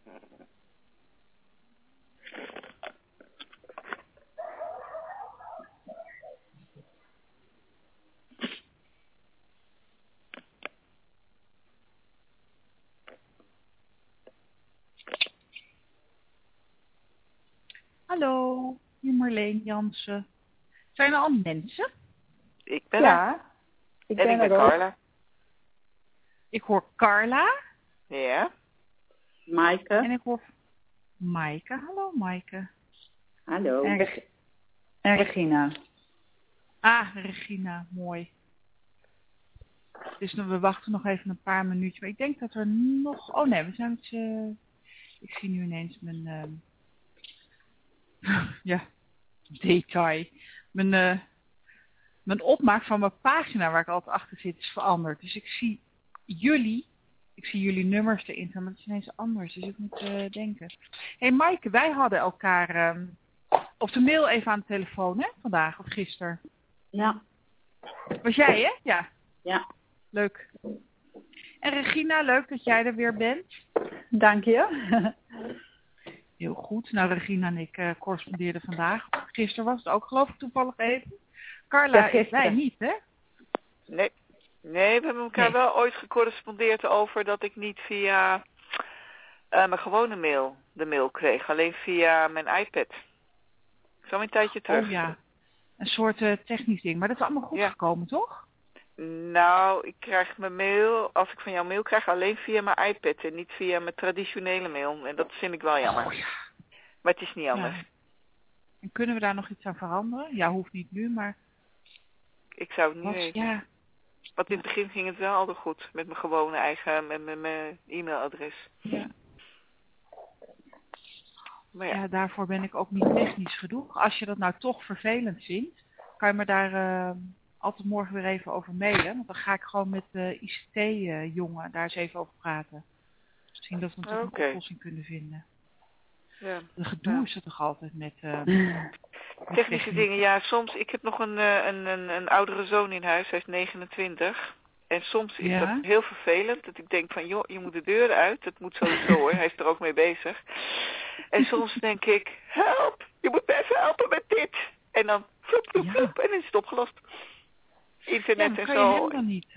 Hallo, hier Marleen Jansen. Zijn er al mensen? Ik ben er. Ja, ik ben er ook. Carla. Ik hoor Carla. Ja. Maaike. En ik hoor Maaike. Hallo Maaike. Hallo. En Regina. Ah, Regina, mooi. Dus we wachten nog even een paar minuutjes. Maar ik denk dat er nog... Oh nee, we zijn met z'n... Ik zie nu ineens mijn... ja, detail. Mijn opmaak van mijn pagina waar ik altijd achter zit is veranderd. Dus ik zie jullie nummers erin staan, maar het is ineens anders. Dus ik moet denken. Hé Maaike, wij hadden elkaar op de mail even aan de telefoon, hè? Vandaag of gisteren. Ja. Was jij, hè? Ja. Ja. Leuk. En Regina, leuk dat jij er weer bent. Dank je. Heel goed. Nou, Regina en ik correspondeerden vandaag. Gisteren was het ook, geloof ik, toevallig even. Carla, Ja, wij niet, hè? Nee, we hebben elkaar wel ooit gecorrespondeerd over dat ik niet via mijn gewone mail de mail kreeg. Alleen via mijn iPad. Zo een tijdje terug. Oh ja, een soort technisch ding. Maar dat is allemaal goed gekomen, toch? Nou, ik krijg mijn mail, als ik van jouw mail krijg, alleen via mijn iPad en niet via mijn traditionele mail. En dat vind ik wel jammer. Oh ja. Maar het is niet anders. Ja. En kunnen we daar nog iets aan veranderen? Ja, hoeft niet nu, maar... Ik zou het niet weten. Ja. Want in het begin ging het wel altijd goed. Met mijn gewone eigen, met mijn e-mailadres. Ja. Maar ja, daarvoor ben ik ook niet technisch genoeg. Als je dat nou toch vervelend vindt, kan je me daar altijd morgen weer even over mailen. Want dan ga ik gewoon met de ICT-jongen daar eens even over praten. Misschien dat we natuurlijk een oplossing kunnen vinden. Ja. De gedoe is er toch altijd met... technische dingen, ja. Soms, ik heb nog een oudere zoon in huis, hij is 29. En soms is dat heel vervelend, dat ik denk van, joh, je moet de deur uit. Dat moet sowieso hoor, hij is er ook mee bezig. En soms denk ik, help, je moet me even helpen met dit. En dan, vloep, vloep, vloep, en dan is het opgelost. Internet en kan zo. Je hem dan niet...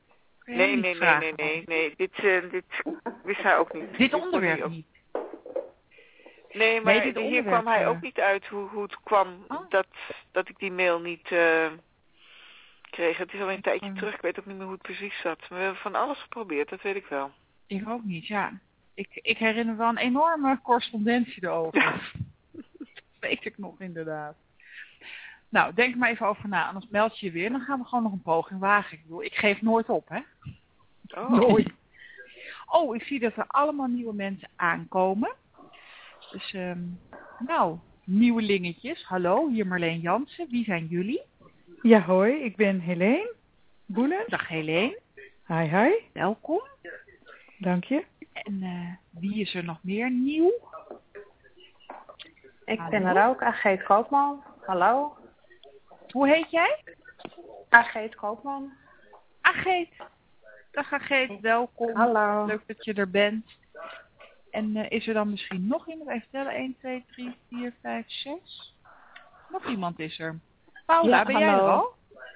Nee, dit wist hij ook niet. Dit onderwerp niet? Nee, maar hier kwam hij ook niet uit hoe het kwam dat ik die mail niet kreeg. Het is al een tijdje terug, ik weet ook niet meer hoe het precies zat. Maar we hebben van alles geprobeerd, dat weet ik wel. Ik ook niet, ja. Ik herinner wel een enorme correspondentie erover. Dat weet ik nog inderdaad. Nou, denk maar even over na, anders meld je weer. Dan gaan we gewoon nog een poging wagen. Ik bedoel, ik geef nooit op, hè? Oh. Nooit. Oh, ik zie dat er allemaal nieuwe mensen aankomen. Dus, nieuwelingetjes. Hallo, hier Marleen Jansen. Wie zijn jullie? Ja, hoi. Ik ben Helene Boelen. Dag Helene. Hi. Welkom. Dank je. En wie is er nog meer nieuw? Ik ben er ook, Ageet Koopman. Hallo. Hoe heet jij? Ageet Koopman. Ageet. Dag Ageet, welkom. Hallo. Leuk dat je er bent. En is er dan misschien nog iemand? Even tellen. 1, 2, 3, 4, 5, 6. Nog iemand is er. Paula, ben jij er al?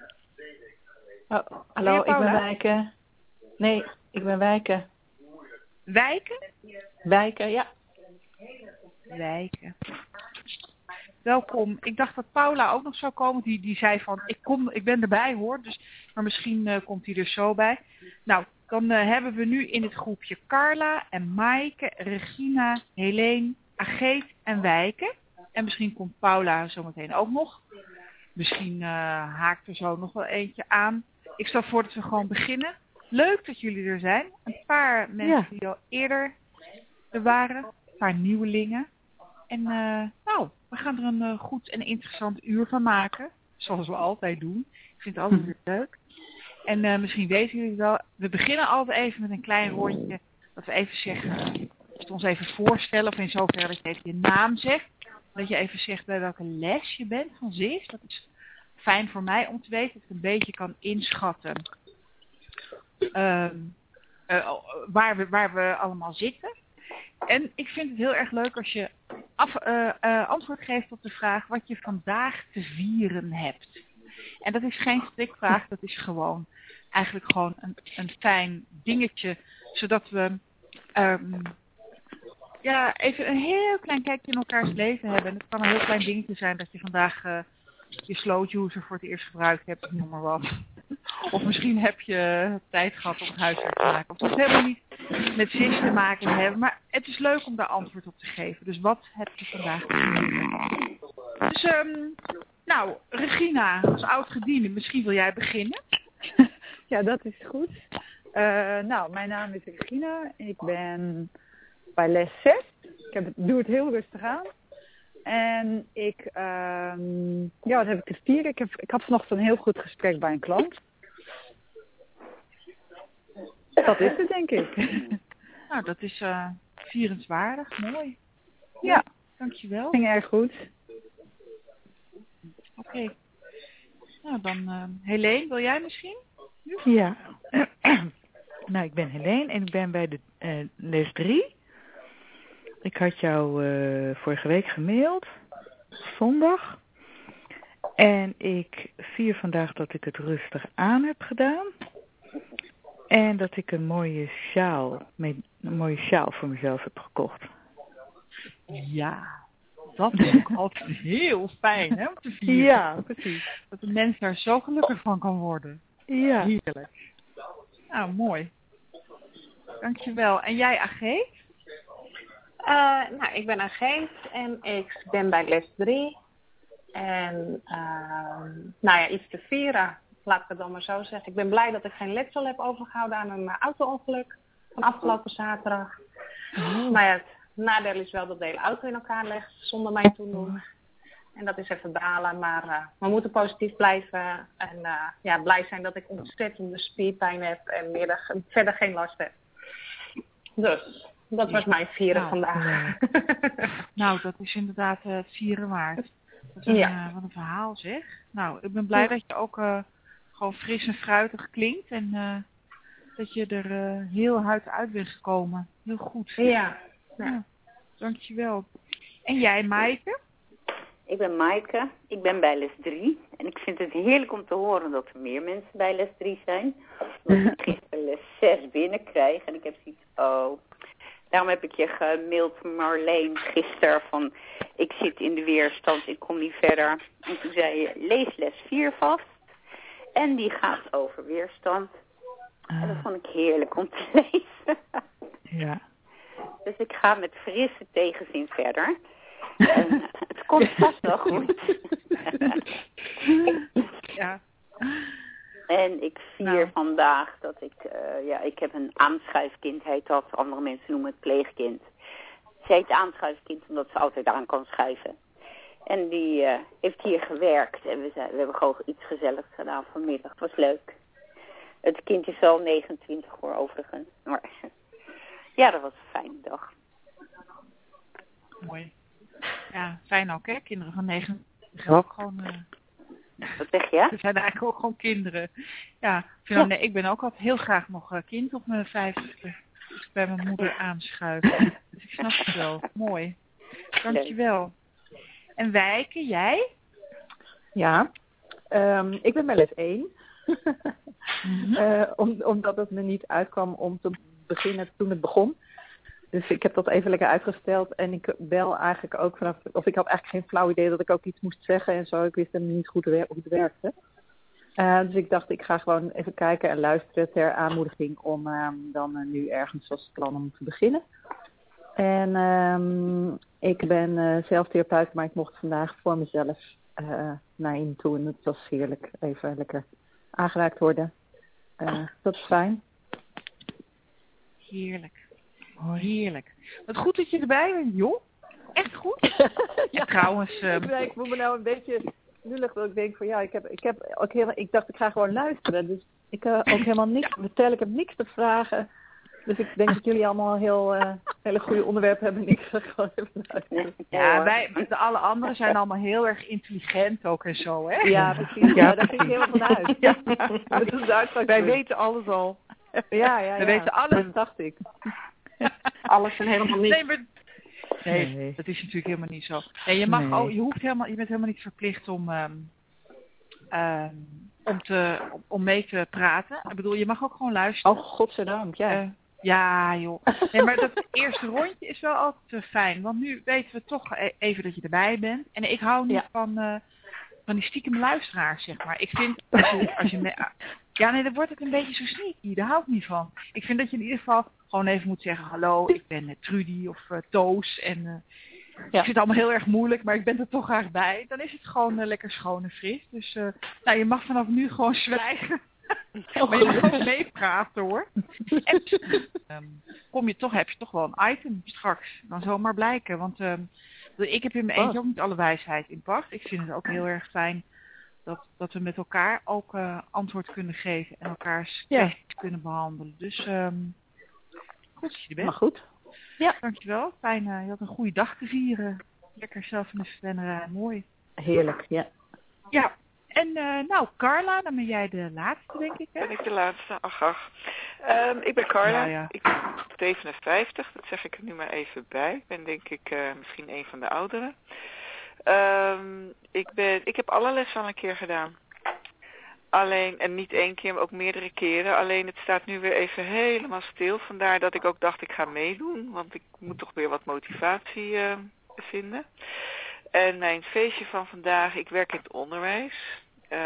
Hallo, ik ben Wijke. Nee, ik ben Wijke. Wijke? Wijke, ja. Wijke. Welkom. Ik dacht dat Paula ook nog zou komen. Die zei van, ik ben erbij hoor. Dus, maar misschien komt hij er zo bij. Nou, dan hebben we nu in het groepje Carla en Maaike, Regina, Helene, Ageet en Wijke. En misschien komt Paula zometeen ook nog. Misschien haakt er zo nog wel eentje aan. Ik stel voor dat we gewoon beginnen. Leuk dat jullie er zijn. Een paar mensen die al eerder er waren. Een paar nieuwelingen. En we gaan er een goed en interessant uur van maken. Zoals we altijd doen. Ik vind het altijd weer leuk. En misschien weten jullie wel, we beginnen altijd even met een klein rondje. Dat we even zeggen, dat we ons even voorstellen. Of in zoverre dat je even je naam zegt. Dat je even zegt bij welke les je bent van ZIS. Dat is fijn voor mij om te weten. Dat ik een beetje kan inschatten waar we allemaal zitten. En ik vind het heel erg leuk als je antwoord geeft op de vraag wat je vandaag te vieren hebt. En dat is geen strikvraag, dat is gewoon eigenlijk gewoon een fijn dingetje, zodat we even een heel klein kijkje in elkaars leven hebben. En het kan een heel klein dingetje zijn dat je vandaag je slow juicer voor het eerst gebruikt hebt, noem maar wat. Of misschien heb je tijd gehad om het huiswerk te maken. Of het hoeft helemaal niet met vis te maken te hebben. Maar het is leuk om daar antwoord op te geven. Dus wat heb je vandaag gedaan? Dus, Regina, als oud-gediende, misschien wil jij beginnen? Ja, dat is goed. Mijn naam is Regina. Ik ben bij les 6. Doe het heel rustig aan. En wat heb ik te vieren? Ik had vanochtend een heel goed gesprek bij een klant. Dat is het, denk ik. Nou, dat is vierenswaardig. Mooi. Ja. Dankjewel. Ging erg goed. Oké. Nou, dan Helene, wil jij misschien? Ja. Nou, ik ben Helene en ik ben bij de les 3. Ik had jou vorige week gemaild, zondag. En ik vier vandaag dat ik het rustig aan heb gedaan. En dat ik een mooie sjaal voor mezelf heb gekocht. Ja, dat is ook altijd heel fijn, hè, om te vieren. Ja, precies. Dat de mens daar zo gelukkig van kan worden. Ja. Heerlijk. Nou, mooi. Dankjewel. En jij, Ageet? Ik ben Ageet en ik ben bij les 3. En iets te vieren, laat ik het dan maar zo zeggen. Ik ben blij dat ik geen letsel heb overgehouden aan een auto-ongeluk van afgelopen zaterdag. Maar het nadeel is wel dat de hele auto in elkaar legt zonder mijn toedoen. En dat is even balen, maar we moeten positief blijven. En blij zijn dat ik ontzettende spierpijn heb en verder geen last heb. Dus dat was mijn vieren vandaag. Nou, dat is inderdaad het vieren waard. Wat een verhaal zeg. Nou, ik ben blij dat je ook gewoon fris en fruitig klinkt. En dat je er heel hard uit bent gekomen. Heel goed. Ja. Dankjewel. En jij, Maaike? Ik ben Maaike. Ik ben bij les 3. En ik vind het heerlijk om te horen dat er meer mensen bij les 3 zijn. Omdat ik gisteren les 6 binnenkrijg. En ik heb zoiets, daarom heb ik je gemaild, Marleen, gisteren van ik zit in de weerstand, ik kom niet verder. En toen zei je, lees les 4 vast. En die gaat over weerstand. En dat vond ik heerlijk om te lezen. Ja. Dus ik ga met frisse tegenzin verder. En het komt vast wel goed. Ja. En ik vier vandaag dat ik heb een aanschuifkind, heet dat. Andere mensen noemen het pleegkind. Ze heet aanschuifkind omdat ze altijd aan kan schuiven. En die heeft hier gewerkt. En we hebben gewoon iets gezelligs gedaan vanmiddag. Het was leuk. Het kind is al 29 hoor, overigens. Maar ja, dat was een fijne dag. Mooi. Ja, fijn ook hè, kinderen van 29 ook gewoon... Wat zeg je? Ze zijn eigenlijk ook gewoon kinderen. Ja, ik ben ook altijd heel graag nog kind op mijn 50e. Dus bij mijn moeder aanschuiven. Dus ik snap het wel. Mooi. Dankjewel. En Wijke, jij? Ja, ik ben bij les 1. Omdat het me niet uitkwam om te beginnen toen het begon. Dus ik heb dat even lekker uitgesteld. En ik bel eigenlijk ook vanaf... Of ik had eigenlijk geen flauw idee dat ik ook iets moest zeggen en zo. Ik wist helemaal niet goed hoe het werkte. Dus ik dacht, ik ga gewoon even kijken en luisteren ter aanmoediging om dan nu ergens zoals plan om te beginnen. En ik ben zelftherapeut, maar ik mocht vandaag voor mezelf naar in toe. En het was heerlijk. Even lekker aangeraakt worden. Dat is fijn. Heerlijk. Oh, heerlijk. Wat goed dat je erbij bent, joh. Echt goed. Ja, trouwens... Ik voel me nou een beetje lullig dat ik denk van ja, ik dacht ik ga gewoon luisteren. Dus ik heb ook helemaal niks te vertellen. Ik heb niks te vragen. Dus ik denk dat jullie allemaal hele goede onderwerpen hebben. En ik ga gewoon even luisteren. Ja, de alle anderen zijn allemaal heel erg intelligent ook en zo, hè? Ja, precies. Ja, daar ging ik helemaal van uit. Ja. Dat is de uitspraak. Wij weten alles al. Ja. We weten alles. Dat dacht ik. Alles en helemaal niet. Nee, dat is natuurlijk helemaal niet zo. Nee, je mag je bent helemaal niet verplicht om mee te praten. Ik bedoel, je mag ook gewoon luisteren. Oh, godzijdank, ja. Ja, joh. Nee, maar dat eerste rondje is wel altijd fijn. Want nu weten we toch even dat je erbij bent. En ik hou niet van die stiekem luisteraars, zeg maar. Ik vind, dan wordt het een beetje zo sneaky. Daar hou ik niet van. Ik vind dat je in ieder geval gewoon even moet zeggen, hallo, ik ben Trudy of Toos. En ik vind het allemaal heel erg moeilijk, maar ik ben er toch graag bij. Dan is het gewoon lekker schoon en fris. Dus je mag vanaf nu gewoon zwijgen. Maar je mag ook meepraten, hoor. En heb je toch wel een item straks. Dan zomaar blijken. Want ik heb in mijn eentje ook niet alle wijsheid in pacht. Ik vind het ook heel erg fijn dat we met elkaar ook antwoord kunnen geven. En elkaars kwesties kunnen behandelen. Dus goed dat je er bent. Maar goed. Ja. Dankjewel. Fijn, je had een goede dag te vieren. Lekker zelf in de verwennerij. Mooi. Heerlijk, ja. Ja. En Carla, dan ben jij de laatste, denk ik, hè? Ben ik de laatste? Ach. Ik ben Carla. Ja. Ik ben 57, dat zeg ik er nu maar even bij. Ik ben denk ik misschien een van de ouderen. Ik heb alle lessen al een keer gedaan. Alleen, en niet één keer, maar ook meerdere keren. Alleen het staat nu weer even helemaal stil. Vandaar dat ik ook dacht, ik ga meedoen. Want ik moet toch weer wat motivatie vinden. En mijn feestje van vandaag, ik werk in het onderwijs.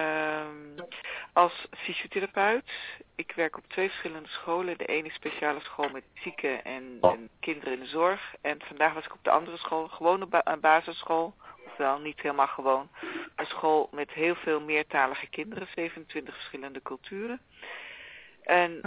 Als fysiotherapeut. Ik werk op 2 verschillende scholen. De ene speciale school met zieken en kinderen in de zorg. En vandaag was ik op de andere school, gewone basisschool. Ofwel, niet helemaal gewoon. Een school met heel veel meertalige kinderen. 27 verschillende culturen. En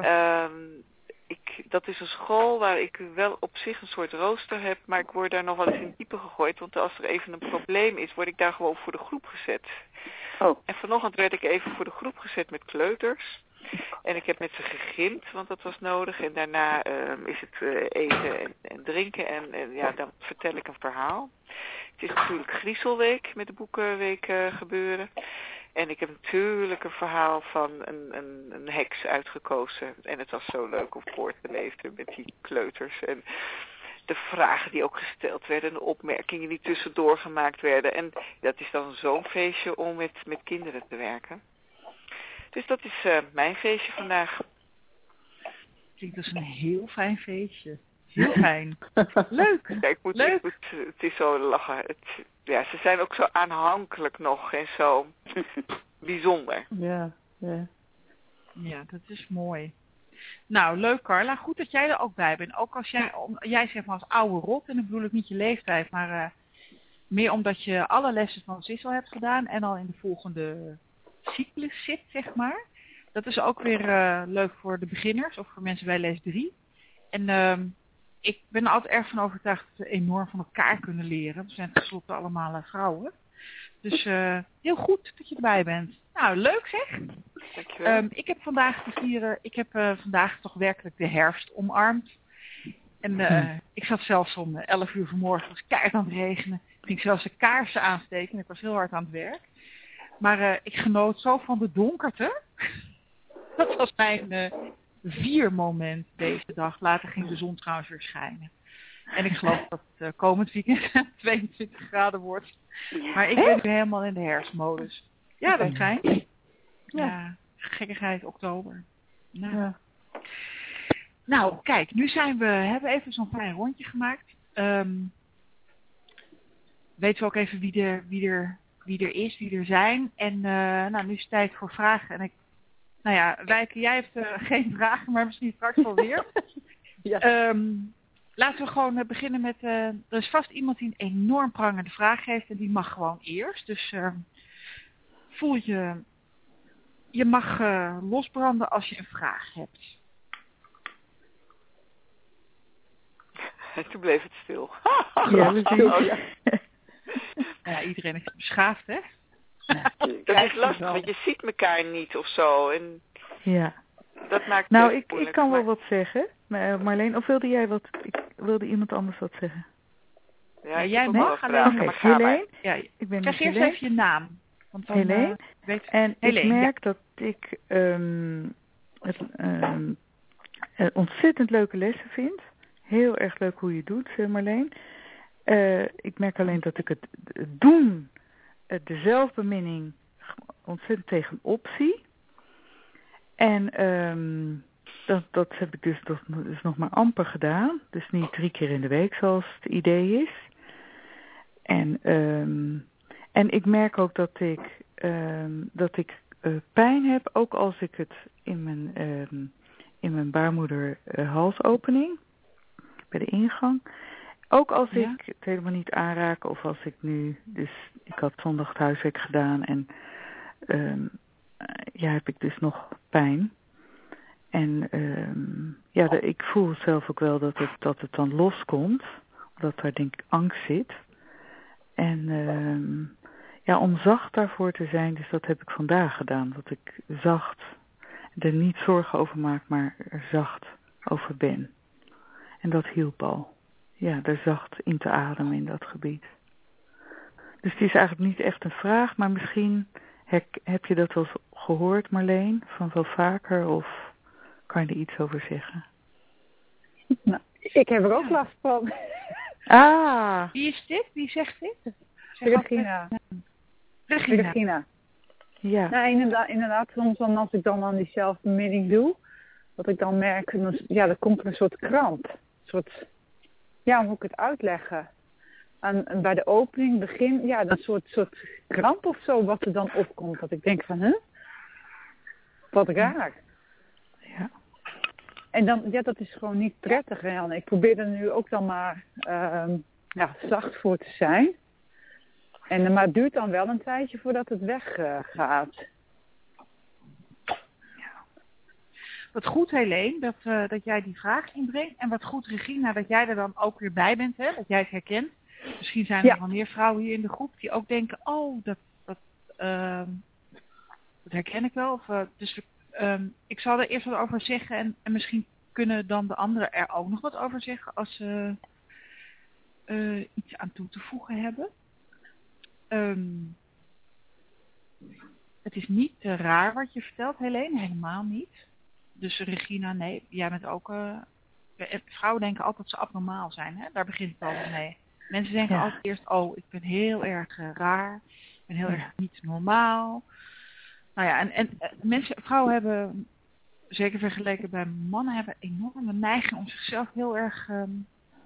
dat is een school waar ik wel op zich een soort rooster heb. Maar ik word daar nog wel eens in diepe gegooid. Want als er even een probleem is, word ik daar gewoon voor de groep gezet. Oh. En vanochtend werd ik even voor de groep gezet met kleuters. En ik heb met ze gegimd, want dat was nodig. En daarna is het eten en drinken. En dan vertel ik een verhaal. Het is natuurlijk Griezelweek met de boekenweek gebeuren. En ik heb natuurlijk een verhaal van een heks uitgekozen. En het was zo leuk om voor te lezen met die kleuters. En de vragen die ook gesteld werden en de opmerkingen die tussendoor gemaakt werden. En dat is dan zo'n feestje om met kinderen te werken. Dus dat is mijn feestje vandaag. Klinkt als een heel fijn feestje. Heel fijn. Leuk. Ja, leuk. Het is zo lachen. Ze zijn ook zo aanhankelijk nog en zo bijzonder. Ja. Ja, dat is mooi. Nou, leuk Carla. Goed dat jij er ook bij bent. Ook als jij zegt maar als oude rot, en dan bedoel ik niet je leeftijd, maar meer omdat je alle lessen van Sissel hebt gedaan en al in de volgende cyclus zit, zeg maar. Dat is ook weer leuk voor de beginners of voor mensen bij les 3. En ik ben er altijd erg van overtuigd dat we enorm van elkaar kunnen leren. We zijn tenslotte allemaal vrouwen. Dus heel goed dat je erbij bent. Nou, leuk zeg. Dankjewel. Ik heb vandaag te vieren, vandaag toch werkelijk de herfst omarmd. En ik zat zelfs om 11 uur vanmorgen, was keihard aan het regenen. Ik ging zelfs de kaarsen aansteken en ik was heel hard aan het werk. Maar ik genoot zo van de donkerte. Dat was mijn 4-moment deze dag. Later ging de zon trouwens weer schijnen. En ik geloof dat het komend weekend 22 graden wordt. Maar ik ben nu helemaal in de herfstmodus. Ja, dat schijnt. Ja, gekkigheid oktober. Nou. Ja. Nou, kijk, nu hebben we even zo'n fijn rondje gemaakt. Weten we ook even wie er is, wie er zijn. En nu is het tijd voor vragen. En Wijke, jij hebt geen vragen, maar misschien straks wel weer. Ja. Laten we gewoon beginnen met... er is vast iemand die een enorm prangende vraag heeft en die mag gewoon eerst. Dus voel je... Je mag losbranden als je een vraag hebt. Toen bleef het stil. Ja, iedereen is beschaafd, hè? Dat is lastig, want je ziet elkaar niet of zo. En ja. Dat maakt ik kan wel wat zeggen. Marleen, of wilde iemand anders wat zeggen? Ja, jij mag alleen. Oké, Helene. Ja, ik ben eerst even je naam. Want dan, Helene. En Helene, ik merk dat ik ontzettend leuke lessen vind. Heel erg leuk hoe je het doet, Marleen. Ik merk alleen dat ik het doen, de zelfbeminning, ontzettend tegenop zie. En dat heb ik dus nog maar amper gedaan. Dus niet 3 keer in de week zoals het idee is. En ik merk ook dat ik pijn heb, ook als ik het in mijn baarmoederhalsopening, bij de ingang. Ook als ik het helemaal niet aanraak of als ik nu, dus ik had zondag het huiswerk gedaan en heb ik dus nog pijn. En ik voel zelf ook wel dat het dan loskomt, omdat daar denk ik angst zit. En om zacht daarvoor te zijn, dus dat heb ik vandaag gedaan. Dat ik zacht er niet zorgen over maak, maar er zacht over ben. En dat hielp al. Ja, er zacht in te ademen in dat gebied. Dus het is eigenlijk niet echt een vraag, maar misschien heb je dat wel eens gehoord, Marleen, van wel vaker, of kan je er iets over zeggen? Nou, ik heb er ook last van. Ah. Wie is dit? Wie zegt dit? Regina. Ja. Nou, inderdaad, soms dan als ik dan aan die zelfbeminning doe, dat ik dan merk, er komt een soort kramp. Een soort, hoe moet ik het uitleggen? En bij de opening, begin, dat soort kramp of zo, wat er dan opkomt. Dat ik denk van, wat raar. Ja. En dan, dat is gewoon niet prettig. En ik probeer er nu ook dan maar zacht voor te zijn. Maar het duurt dan wel een tijdje voordat het weggaat. Wat goed, Helene, dat jij die vraag inbrengt. En wat goed, Regina, dat jij er dan ook weer bij bent, hè? Dat jij het herkent. Misschien zijn er wel meer vrouwen hier in de groep die ook denken, dat herken ik wel. Ik zal er eerst wat over zeggen en misschien kunnen dan de anderen er ook nog wat over zeggen als ze iets aan toe te voegen hebben. Het is niet raar wat je vertelt, Helene, helemaal niet. Dus Regina, nee, jij bent ook... vrouwen denken altijd dat ze abnormaal zijn, hè? Daar begint het altijd mee. Mensen denken altijd eerst, ik ben heel erg raar, ik ben heel erg niet normaal. Nou ja, en vrouwen hebben, zeker vergeleken bij mannen, hebben een enorme neiging om zichzelf heel erg een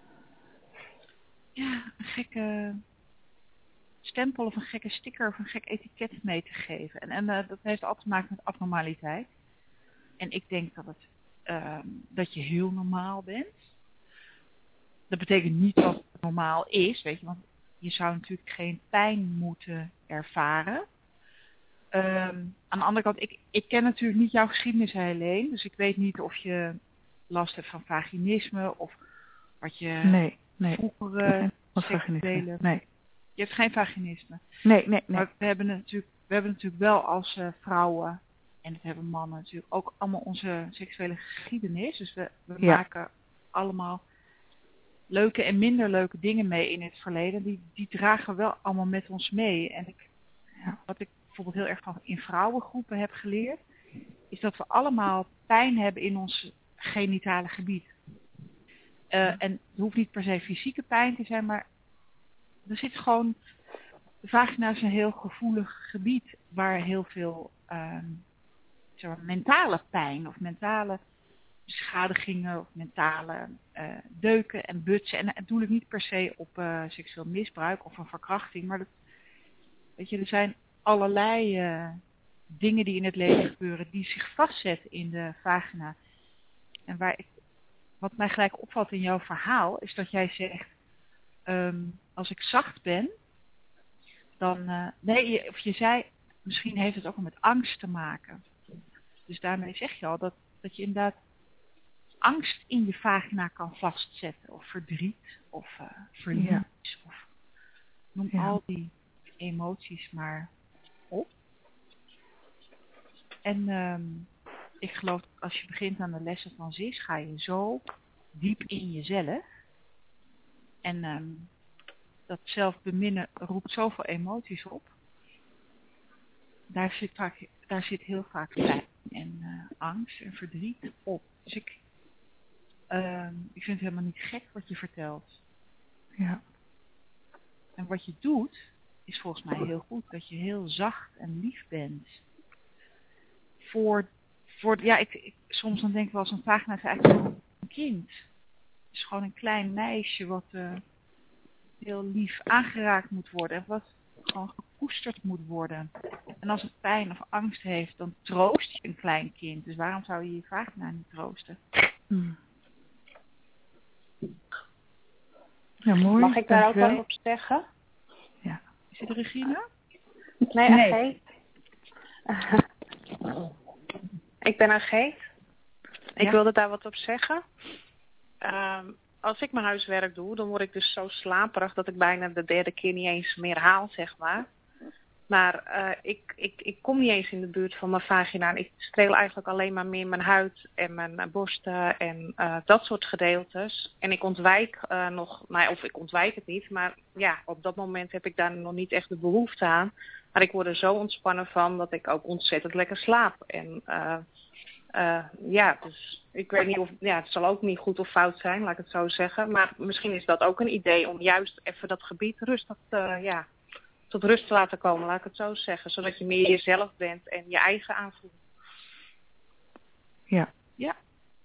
gekke stempel of een gekke sticker of een gek etiket mee te geven. En dat heeft altijd te maken met abnormaliteit. En ik denk dat je heel normaal bent. Dat betekent niet dat het normaal is, weet je, want je zou natuurlijk geen pijn moeten ervaren. Aan de andere kant, ik ken natuurlijk niet jouw geschiedenis, Helene, dus ik weet niet of je last hebt van vaginisme of wat je vroeger seksuele... Nee. Je hebt geen vaginisme. Nee. Maar we hebben natuurlijk wel als vrouwen, en dat hebben mannen natuurlijk ook allemaal onze seksuele geschiedenis. Dus we maken allemaal leuke en minder leuke dingen mee in het verleden. Die dragen we wel allemaal met ons mee. En wat ik bijvoorbeeld heel erg van in vrouwengroepen heb geleerd, is dat we allemaal pijn hebben in ons genitale gebied. En het hoeft niet per se fysieke pijn te zijn, maar er zit gewoon... De vagina is een heel gevoelig gebied waar heel veel mentale pijn of mentale beschadigingen of mentale deuken en butsen. En dat doe ik niet per se op seksueel misbruik of een verkrachting, maar er zijn allerlei dingen die in het leven gebeuren die zich vastzetten in de vagina. En wat mij gelijk opvalt in jouw verhaal is dat jij zegt, als ik zacht ben, dan, of je zei, misschien heeft het ook wel met angst te maken. Dus daarmee zeg je al dat je inderdaad angst in je vagina kan vastzetten. Of verdriet, of verlies, of noem al die emoties maar op. En ik geloof dat als je begint aan de lessen van Sis, ga je zo diep in jezelf. En dat zelfbeminnen roept zoveel emoties op. Daar zit heel vaak pijn en angst en verdriet op. Dus ik vind het helemaal niet gek wat je vertelt. Ja. En wat je doet, is volgens mij heel goed. Dat je heel zacht en lief bent. Soms dan denk ik wel, zo'n vagina is eigenlijk een kind. Het is gewoon een klein meisje wat heel lief aangeraakt moet worden. En wat gewoon gekoesterd moet worden. En als het pijn of angst heeft, dan troost je een klein kind. Dus waarom zou je je vagina niet troosten? Ja, mooi. Mag ik daar ook wat op zeggen? Ja. Is het Regina? Nee, Geet. Ik ben een Geet. Ik wilde daar wat op zeggen. Als ik mijn huiswerk doe, dan word ik dus zo slaperig dat ik bijna de derde keer niet eens meer haal, zeg maar. Maar ik kom niet eens in de buurt van mijn vagina. Ik streel eigenlijk alleen maar meer mijn huid en mijn borsten en dat soort gedeeltes. En ik ontwijk ik ontwijk het niet. Maar ja, op dat moment heb ik daar nog niet echt de behoefte aan. Maar ik word er zo ontspannen van dat ik ook ontzettend lekker slaap. En dus ik weet niet het zal ook niet goed of fout zijn, laat ik het zo zeggen. Maar misschien is dat ook een idee om juist even dat gebied rustig tot rust te laten komen, laat ik het zo zeggen. Zodat je meer jezelf bent en je eigen aanvoelt. Ja. Ja.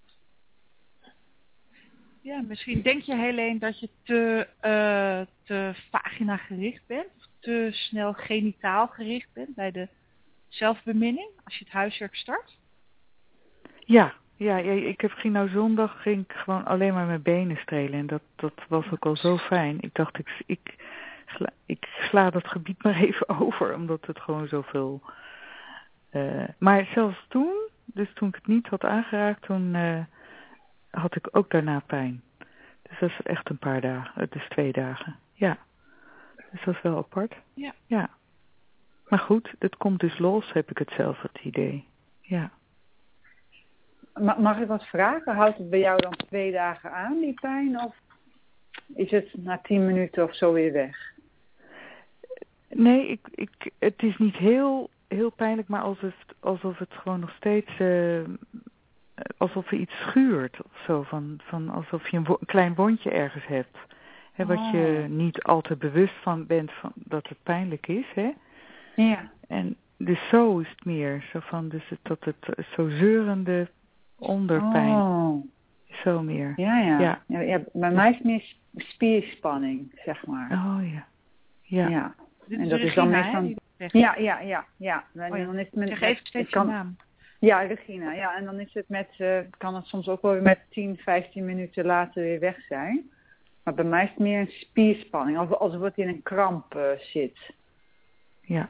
Ja, misschien denk je, Helene, dat je te vagina gericht bent. Of te snel genitaal gericht bent bij de zelfbeminning. Als je het huiswerk start. Ja, ging nou zondag gewoon alleen maar mijn benen strelen. En dat was ook al zo fijn. Ik dacht, ik sla dat gebied maar even over, omdat het gewoon zoveel... maar zelfs toen ik het niet had aangeraakt, toen had ik ook daarna pijn. Dus dat is echt een paar dagen. Het is 2 dagen. Ja. Dus dat is wel apart. Ja. Maar goed, het komt dus los, heb ik het zelf het idee. Ja. Mag ik wat vragen? Houdt het bij jou dan 2 dagen aan, die pijn? Of is het na 10 minuten of zo weer weg? Nee, het is niet heel pijnlijk, maar alsof het gewoon nog steeds... alsof er iets schuurt of zo. Van alsof je een klein wondje ergens hebt. Hè, wat je niet altijd bewust van bent van dat het pijnlijk is. Hè? Ja. En dus zo is het meer. Zo van, dus dat het zo zeurende onderpijn. Zo meer. Ja, bij mij is het meer spierspanning, zeg maar. Oh ja. Ja. En dat is dan meestal... Ja. Dan is het met... Zeg even steeds je naam. Ja, Regina. Ja, en dan is het kan het soms ook wel weer met 10, 15 minuten later weer weg zijn. Maar bij mij is het meer een spierspanning, alsof het in een kramp zit. Ja.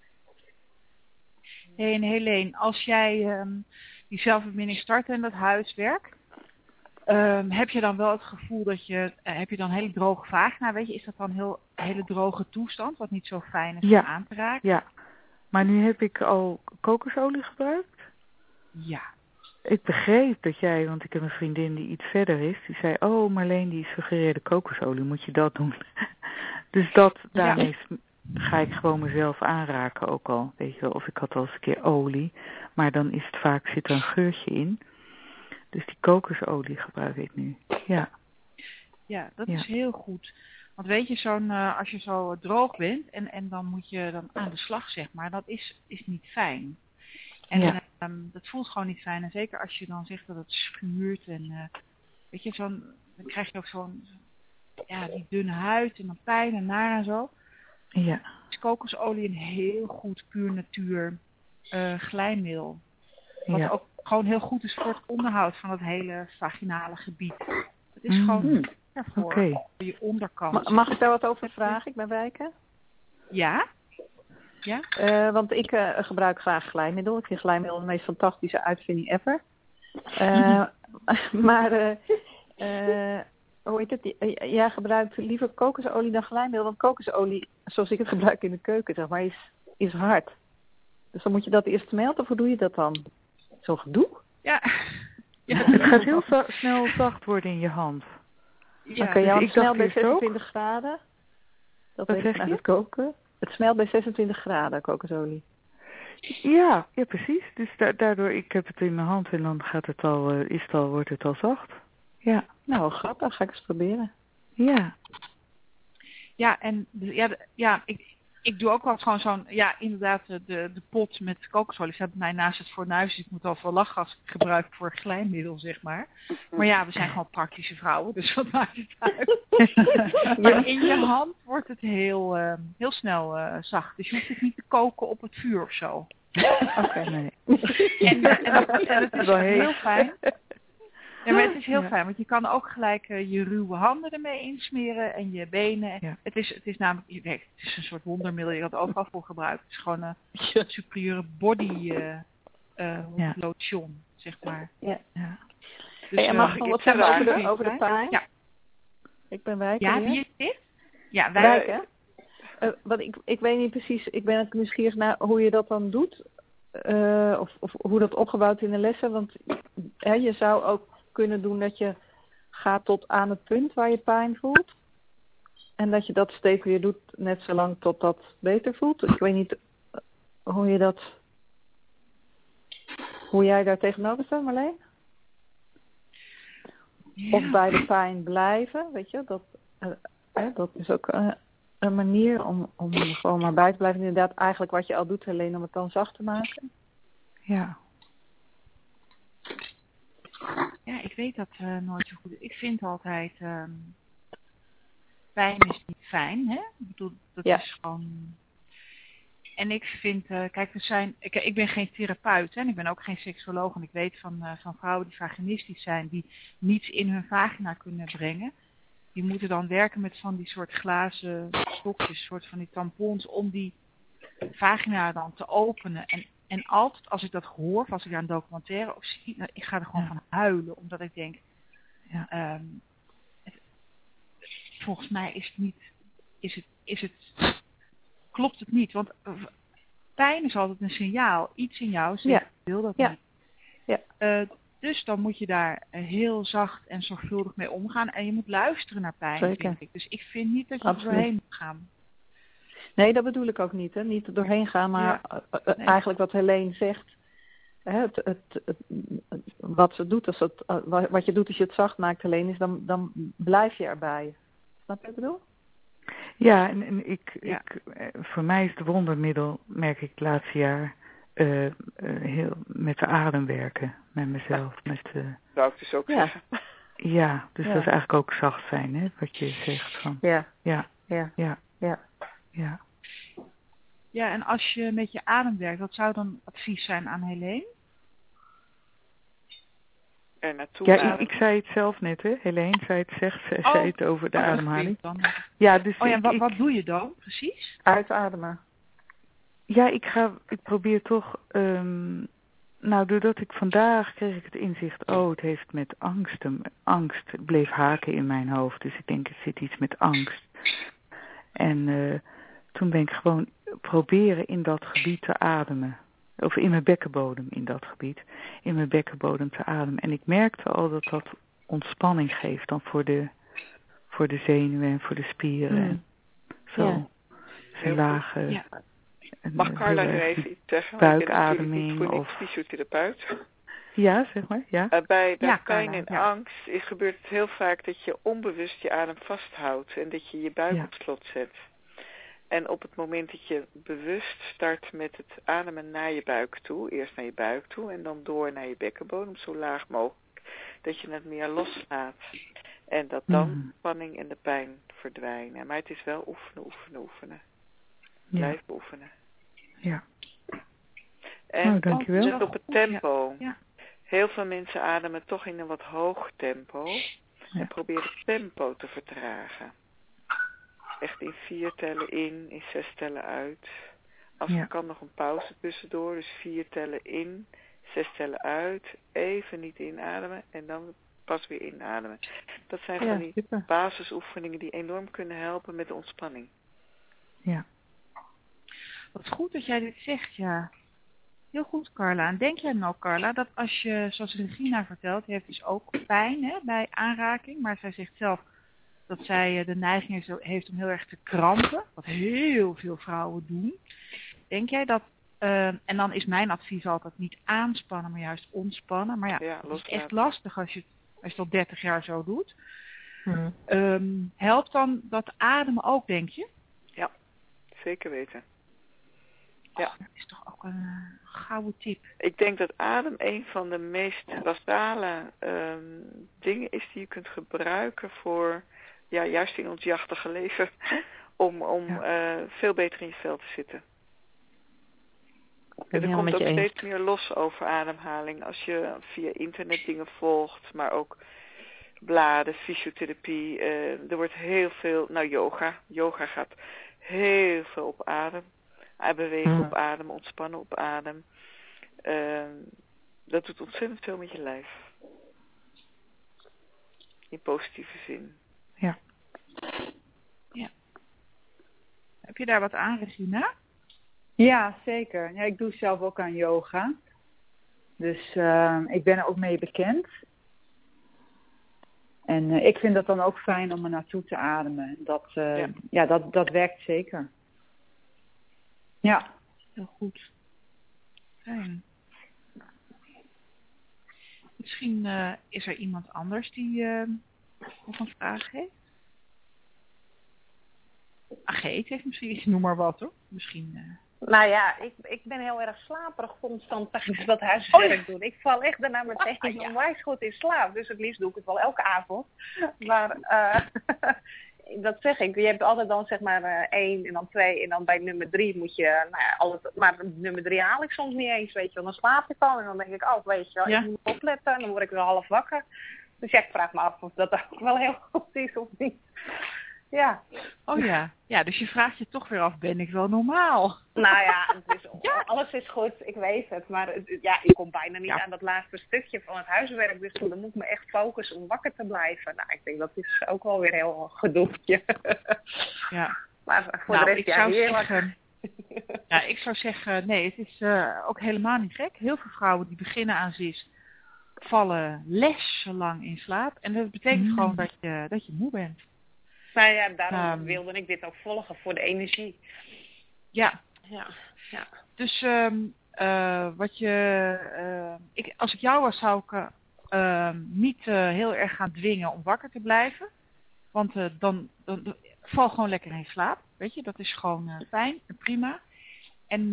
En Helene, als jij die zelfbeminning start en dat huiswerk, heb je dan wel het gevoel dat heb je dan hele droge vagina, weet je, is dat dan een hele droge toestand, wat niet zo fijn is om aan te raken? Ja, maar nu heb ik al kokosolie gebruikt. Ja. Ik begreep dat jij, want ik heb een vriendin die iets verder is, die zei, Marleen, die suggereerde kokosolie, moet je dat doen? Dus daarmee ga ik gewoon mezelf aanraken ook al, weet je wel, of ik had al eens een keer olie, maar dan is het vaak, zit er een geurtje in. Dus die kokosolie gebruik ik nu, ja. Ja, dat is heel goed. Want weet je, als je zo droog bent en dan moet je dan aan de slag, zeg maar, dat is niet fijn. En dat voelt gewoon niet fijn. En zeker als je dan zegt dat het schuurt en weet je, dan krijg je ook zo'n, die dunne huid en dan pijn en naar en zo. Ja. Is kokosolie een heel goed puur natuur glijmiddel. Wat ook gewoon heel goed is voor het onderhoud van het hele vaginale gebied. Het is gewoon voor je onderkant. Mag ik daar wat over vragen? Ik ben Wijke. Ja? Ja? Want ik gebruik graag glijmiddel. Ik vind glijmiddel de meest fantastische uitvinding ever. Maar hoe heet het? Jij gebruikt liever kokosolie dan glijmiddel. Want kokosolie, zoals ik het gebruik in de keuken, zeg maar, is hard. Dus dan moet je dat eerst smelten. Of hoe doe je dat dan? Zo'n gedoe? Ja. Het gaat heel snel zacht worden in je hand. Ja, dan kan je dus snel bij 26 graden. Dat Wat weet zeg ik aan je? het koken. Het smelt bij 26 graden, kokosolie. Ja, precies. Dus daardoor, ik heb het in mijn hand en dan wordt het al zacht. Ja. Nou, grappig. Ga ik eens proberen. Ja. Ja, en ik doe ook wel gewoon zo'n, inderdaad, de pot met kokosolie staat bij mij naast het fornuis. Dus ik moet al veel lachen als ik gebruik voor glijmiddel, zeg maar. Maar ja, we zijn gewoon praktische vrouwen, dus wat maakt het uit? Maar in je hand wordt het heel snel zacht. Dus je hoeft het niet te koken op het vuur of zo. Oké, nee. En het is wel heel fijn. Ja, maar het is heel fijn, want je kan ook gelijk je ruwe handen ermee insmeren en je benen. Ja. Het is namelijk, het is een soort wondermiddel, je kan het overal voor gebruiken. Het is gewoon een superieure body lotion, zeg maar. Ja. Dus, en mag ik nog wat zeggen over de pijn? Ja. Ik ben Wijke. Ja, wie is dit? Ja, Wijke. Want ik weet niet precies, ik ben ook nieuwsgierig naar hoe je dat dan doet. Of hoe dat opgebouwd in de lessen. Want je zou ook kunnen doen dat je gaat tot aan het punt waar je pijn voelt. En dat je dat steeds weer doet, net zolang tot dat beter voelt. Ik weet niet hoe jij daar tegenover staat, Marleen? Ja. Of bij de pijn blijven, weet je. Dat is ook een manier om gewoon maar bij te blijven. Inderdaad, eigenlijk wat je al doet, alleen om het dan zacht te maken. Ja. Ja, ik weet dat nooit zo goed. Ik vind altijd, pijn is niet fijn, hè? Ik bedoel, dat is gewoon... En ik vind, kijk, ik ben geen therapeut, hè? En ik ben ook geen seksuoloog. En ik weet van vrouwen die vaginistisch zijn, die niets in hun vagina kunnen brengen. Die moeten dan werken met van die soort glazen stokjes, soort van die tampons, om die vagina dan te openen. En altijd als ik dat hoor, of als ik daar een documentaire of zie, ik ga er gewoon van huilen. Omdat ik denk, volgens mij klopt het niet. Want pijn is altijd een signaal. Iets in jou zegt, ik wil dat niet. Ja. Dus dan moet je daar heel zacht en zorgvuldig mee omgaan. En je moet luisteren naar pijn, vind ik. Dus ik vind niet dat je er doorheen moet gaan. Nee, dat bedoel ik ook niet. Hè. Niet er doorheen gaan, maar eigenlijk wat Helene zegt. Hè, wat ze doet, wat je doet als je het zacht maakt, Helene, is dan blijf je erbij. Snap je wat ik bedoel? Ja, en voor mij is het wondermiddel, merk ik het laatste jaar, heel met de adem werken. Met mezelf. Zou ik dus ook zeggen. Ja, dus dat is eigenlijk ook zacht zijn, hè, wat je zegt. Van. Ja. Ja, en als je met je adem werkt, wat zou dan advies zijn aan Helene? Ik zei het zelf net, hè. Helene zei het over de ademhaling. Ja, dus wat doe je dan precies? Uitademen. Ja, ik probeer toch, doordat ik vandaag kreeg ik het inzicht, het heeft met angst bleef haken in mijn hoofd. Dus ik denk, het zit iets met angst. En toen ben ik gewoon proberen in dat gebied te ademen. Of in mijn bekkenbodem in dat gebied. In mijn bekkenbodem te ademen. En ik merkte al dat ontspanning geeft dan voor de zenuwen en voor de spieren. Zo. Ja. Een lage... Mag Carla nu even iets zeggen? Buikademing ik ben of fysiotherapeut. Ja, zeg maar. Ja. Bij pijn en angst gebeurt het heel vaak dat je onbewust je adem vasthoudt en dat je je buik op slot zet. En op het moment dat je bewust start met het ademen naar je buik toe, eerst naar je buik toe en dan door naar je bekkenbodem, zo laag mogelijk, dat je het meer loslaat. En dat dan de spanning en de pijn verdwijnen. Maar het is wel oefenen. Blijf oefenen. Ja. En dankjewel. let op het tempo. Ja. Heel veel mensen ademen toch in een wat hoog tempo. En probeer het tempo te vertragen. Echt in 4 tellen in 6 tellen uit. Als er kan nog een pauze tussendoor. Dus 4 tellen in, 6 tellen uit. Even niet inademen en dan pas weer inademen. Dat zijn van die basisoefeningen die enorm kunnen helpen met de ontspanning. Ja. Wat goed dat jij dit zegt, ja. Heel goed, Carla. En denk jij nou, Carla, dat als je, zoals Regina vertelt, die heeft dus ook pijn bij aanraking. Maar zij zegt zelf dat zij de neiging heeft om heel erg te krampen. Wat heel veel vrouwen doen. Denk jij dat, en dan is mijn advies altijd niet aanspannen, maar juist ontspannen. Maar het is echt lastig als je als je het al 30 jaar zo doet. Helpt dan dat ademen ook, denk je? Ja, zeker weten. Ja. Dat is toch ook een gouden tip. Ik denk dat adem een van de meest basale dingen is die je kunt gebruiken voor, juist in ons jachtige leven, om veel beter in je vel te zitten. Er komt ook steeds meer los over ademhaling. Als je via internet dingen volgt, maar ook bladen, fysiotherapie. Er wordt heel veel, yoga. Yoga gaat heel veel op adem. Bewegen op adem, ontspannen op adem. Dat doet ontzettend veel met je lijf. In positieve zin. Ja. Heb je daar wat aan, Regina? Ja, zeker. Ja, ik doe zelf ook aan yoga. Dus ik ben er ook mee bekend. En ik vind dat dan ook fijn om er naartoe te ademen. Dat werkt zeker. Ja. Heel goed. Fijn. Misschien is er iemand anders die nog een vraag heeft. Ageet heeft misschien iets, noem maar wat hoor. Misschien... Nou ja, ik ben heel erg slaperig constant tijdens dat huiswerk doen. Ik val echt daarna meteen onwijs goed in slaap. Dus het liefst doe ik het wel elke avond. Maar dat zeg ik. Je hebt altijd dan zeg maar 1 en dan 2 en dan bij nummer 3 moet je... maar nummer 3 haal ik soms niet eens, weet je wel. Dan slaap ik al en dan denk ik, weet je wel, ik moet opletten. En dan word ik weer half wakker. Dus ik vraag me af of dat ook wel heel goed is of niet. Ja. Oh ja. Ja, dus je vraagt je toch weer af, ben ik wel normaal? Nou ja, alles is goed, ik weet het. Maar ik kom bijna niet aan dat laatste stukje van het huiswerk. Dus dan moet ik me echt focussen om wakker te blijven. Nou, ik denk dat is ook wel weer heel gedoetje. Ja. Maar voor de rest, heerlijk. Ik zou zeggen, nee, het is ook helemaal niet gek. Heel veel vrouwen die beginnen aan ZIS vallen lessenlang in slaap. En dat betekent gewoon dat je moe bent. Nou ja, daarom wilde ik dit ook volgen voor de energie. Ja. Dus als ik jou was, zou ik niet heel erg gaan dwingen om wakker te blijven. Want dan val gewoon lekker in slaap. Weet je, dat is gewoon fijn en prima. En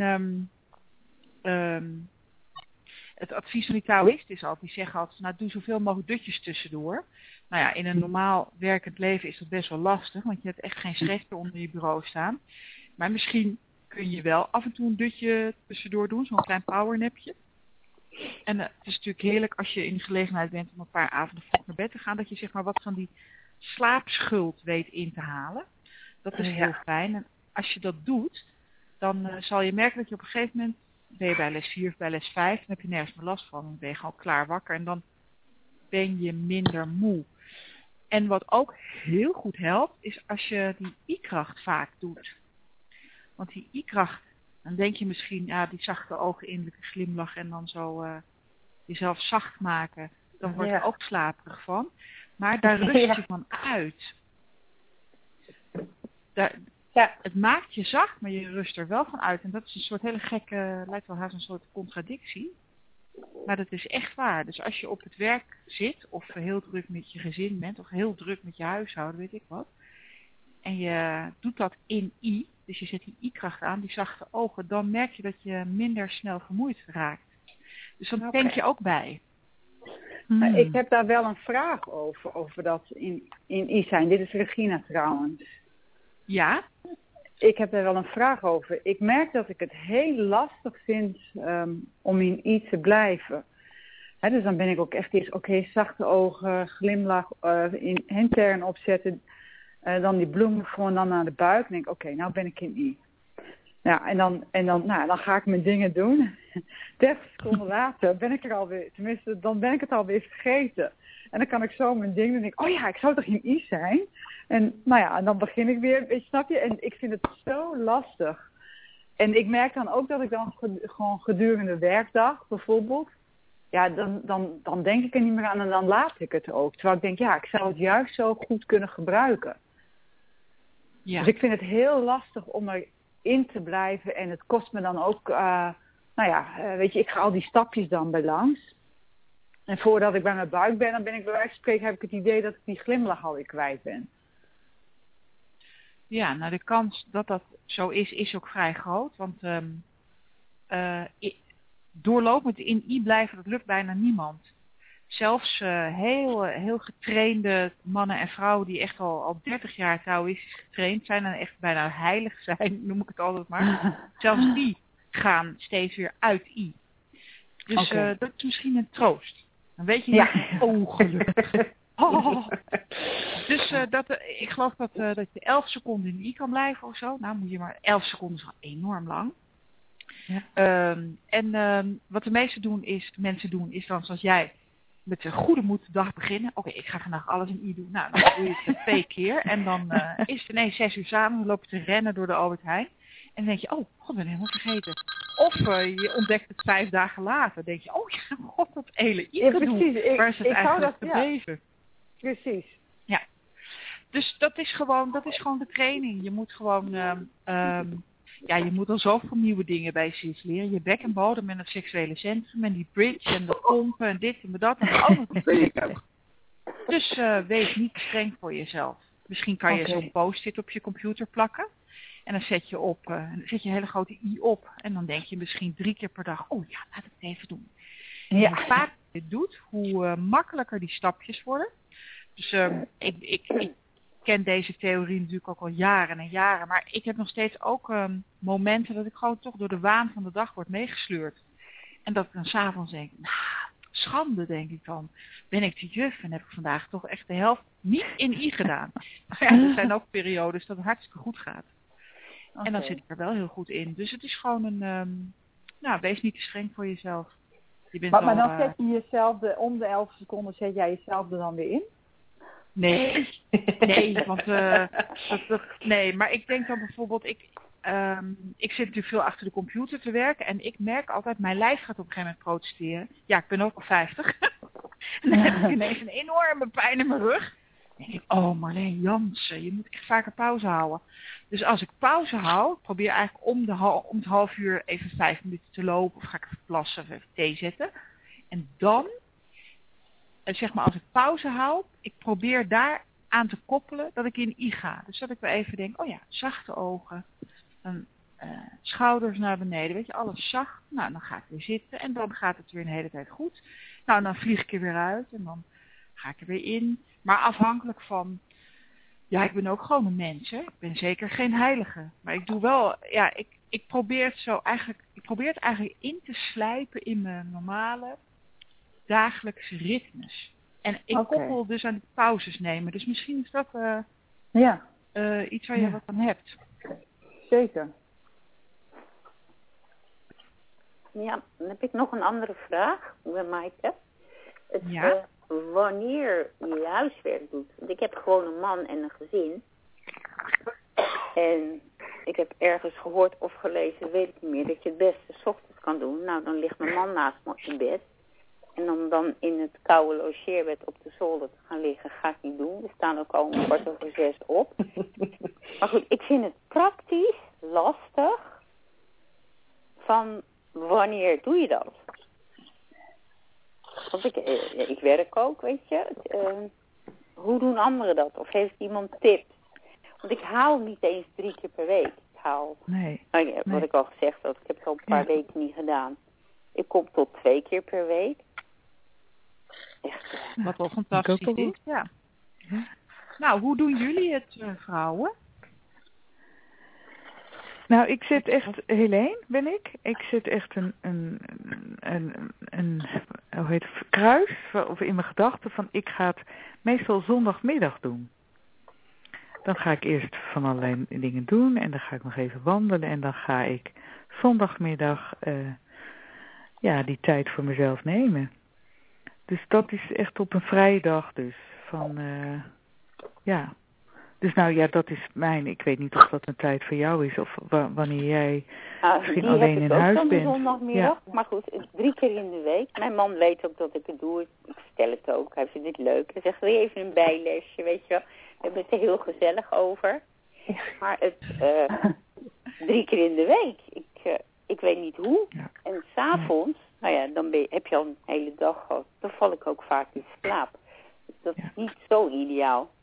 het advies van die Taoïsten is altijd, die zeggen altijd, doe zoveel mogelijk dutjes tussendoor. Nou ja, in een normaal werkend leven is dat best wel lastig, want je hebt echt geen schriftje onder je bureau staan. Maar misschien kun je wel af en toe een dutje tussendoor doen, zo'n klein powernapje. En het is natuurlijk heerlijk als je in de gelegenheid bent om een paar avonden vroeg naar bed te gaan, dat je zeg maar wat van die slaapschuld weet in te halen. Dat is heel fijn. En als je dat doet, dan zal je merken dat je op een gegeven moment, ben je bij les 4 of bij les 5, dan heb je nergens meer last van. Dan ben je gewoon klaar wakker en dan ben je minder moe. En wat ook heel goed helpt, is als je die I-kracht vaak doet. Want die I-kracht, dan denk je misschien, die zachte ogen, innerlijke glimlach en dan zo jezelf zacht maken. Dan word je ook slaperig van. Maar daar rust je van uit. Het maakt je zacht, maar je rust er wel van uit. En dat is een soort hele gekke, lijkt wel haast een soort contradictie. Maar dat is echt waar. Dus als je op het werk zit, of heel druk met je gezin bent, of heel druk met je huishouden, weet ik wat. En je doet dat in I, dus je zet die I-kracht aan, die zachte ogen, dan merk je dat je minder snel vermoeid raakt. Dus dan denk je ook bij. Ik heb daar wel een vraag over dat in I zijn. Dit is Regina trouwens. Ja? Ik heb daar wel een vraag over. Ik merk dat ik het heel lastig vind om in I te blijven. Dus dan ben ik ook echt eerst, zachte ogen, glimlach, intern opzetten. Dan die bloemen gewoon dan naar de buik. En denk ik, nou ben ik in I. Ja, en dan ga ik mijn dingen doen. 30 seconden later ben ik er alweer, tenminste, dan ben ik het alweer vergeten. En dan kan ik zo mijn ding doen en denk ik, ik zou toch in I zijn? En en dan begin ik weer, weet je, snap je? En ik vind het zo lastig. En ik merk dan ook dat ik dan gewoon gedurende werkdag bijvoorbeeld, dan denk ik er niet meer aan en dan laat ik het ook. Terwijl ik denk, ik zou het juist zo goed kunnen gebruiken. Ja. Dus ik vind het heel lastig om erin te blijven en het kost me dan ook, weet je, ik ga al die stapjes dan bij langs. En voordat ik bij mijn buik ben, dan ben ik bij wijze van spreken, heb ik het idee dat ik die glimlach alweer kwijt ben. Ja, nou de kans dat dat zo is ook vrij groot. Want doorlopend in I blijven, dat lukt bijna niemand. Zelfs heel getrainde mannen en vrouwen die echt al 30 jaar Taoïstisch getraind zijn en echt bijna heilig zijn, noem ik het altijd maar. Zelfs die gaan steeds weer uit I. Dus dat is misschien een troost. Dan weet je niet, gelukkig. Dus ik geloof dat je 11 seconden in I kan blijven of zo. Nou moet je maar, 11 seconden is al enorm lang. Ja. Wat de meeste mensen doen is dan zoals jij met een goede moed de dag beginnen. Oké, ik ga vandaag alles in I doen. Nou, dan doe je het 2 keer. En dan is het ineens 6 uur samen. Dan loop je te rennen door de Albert Heijn. En dan denk je, god, ben ik helemaal vergeten. Of je ontdekt het 5 dagen later. Dan denk je, ja, god, dat hele I-gedoe. Waar is het eigenlijk gebleven? Ja. Precies. Ja. Dus dat is gewoon de training. Je moet gewoon... je moet al zoveel nieuwe dingen bij jezelf leren. Je bek en bodem en het seksuele centrum en die bridge en de pompen en dit en dat. En alles ook. Dus wees niet streng voor jezelf. Misschien kan je zo'n post-it op je computer plakken. En dan zet je een hele grote I op. En dan denk je misschien 3 keer per dag, laat ik het even doen. En hoe vaker je het doet, hoe makkelijker die stapjes worden. Dus ik ken deze theorie natuurlijk ook al jaren en jaren. Maar ik heb nog steeds ook momenten dat ik gewoon toch door de waan van de dag word meegesleurd. En dat ik dan 's avonds denk, schande denk ik dan. Ben ik de juf en heb ik vandaag toch echt de helft niet in I gedaan. Maar er zijn ook periodes dat het hartstikke goed gaat. En dan zit ik er wel heel goed in. Dus het is gewoon wees niet te streng voor jezelf. Je bent maar dan zet je jezelf, om de 11 seconden zet jij jezelf er dan weer in? Nee, want maar ik denk dan bijvoorbeeld, ik zit natuurlijk veel achter de computer te werken en ik merk altijd, mijn lijf gaat op een gegeven moment protesteren. Ja, ik ben ook al 50. En dan heb ik ineens een enorme pijn in mijn rug. Dan denk ik, Marleen Jansen, je moet echt vaker pauze houden. Dus als ik pauze hou, probeer eigenlijk om het half uur even 5 minuten te lopen of ga ik even plassen of even thee zetten. En dan... zeg maar als ik pauze hou, ik probeer daar aan te koppelen dat ik in I ga. Dus dat ik weer even denk, zachte ogen, dan schouders naar beneden, weet je, alles zacht. Nou, dan ga ik weer zitten en dan gaat het weer een hele tijd goed. Nou, dan vlieg ik er weer uit en dan ga ik er weer in. Maar afhankelijk van, ik ben ook gewoon een mens, hè. Ik ben zeker geen heilige. Maar ik doe wel, ik probeer het eigenlijk in te slijpen in mijn normale dagelijkse ritmes. En ik koppel dus aan die pauzes nemen. Dus misschien is dat iets waar je wat aan hebt. Zeker. Ja, dan heb ik nog een andere vraag bij Maaike. Wanneer je huiswerk doet. Want ik heb gewoon een man en een gezin. En ik heb ergens gehoord of gelezen, weet ik niet meer, dat je het beste 's ochtends kan doen. Nou, dan ligt mijn man naast me in bed. En om dan in het koude logeerbed op de zolder te gaan liggen, ga ik niet doen. We staan ook al om 5:45 op. Maar goed, ik vind het praktisch lastig. Van wanneer doe je dat? Want ik werk ook, weet je. Hoe doen anderen dat? Of heeft iemand tips? Want ik haal niet eens 3 keer per week. Ik haal, wat ik al gezegd had, ik heb het al een paar weken niet gedaan. Ik kom tot 2 keer per week. Echt. Wat wel fantastisch is. Ja. Nou, hoe doen jullie het, vrouwen? Nou, ik zit echt, Helene ben ik. Ik zit echt een hoe heet het, kruis of in mijn gedachten van ik ga het meestal zondagmiddag doen. Dan ga ik eerst van allerlei dingen doen en dan ga ik nog even wandelen en dan ga ik zondagmiddag die tijd voor mezelf nemen. Dus dat is echt op een vrije dag dus. Dus dat is mijn, ik weet niet of dat een tijd voor jou is of wanneer jij misschien alleen in huis bent. Zondagmiddag, maar goed, 3 keer in de week. Mijn man weet ook dat ik het doe. Ik vertel het ook, hij vindt het leuk. Hij zegt, wil je even een bijlesje, weet je wel. We hebben het er heel gezellig over. Maar het 3 keer in de week, ik weet niet hoe. Ja. En 's avonds, nou ja, dan heb je al een hele dag gehad. Dan val ik ook vaak in slaap. Dus dat is niet zo ideaal.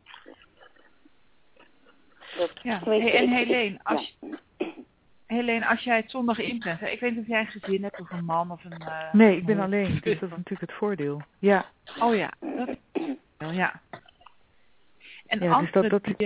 En Helene, Helene, als jij het zondag inplant, ik weet niet of jij een gezin hebt of een man of een... nee, ik ben alleen, dus dat is natuurlijk het voordeel. Ja. Oh ja, dat is wel, ja. En ja, anderen dus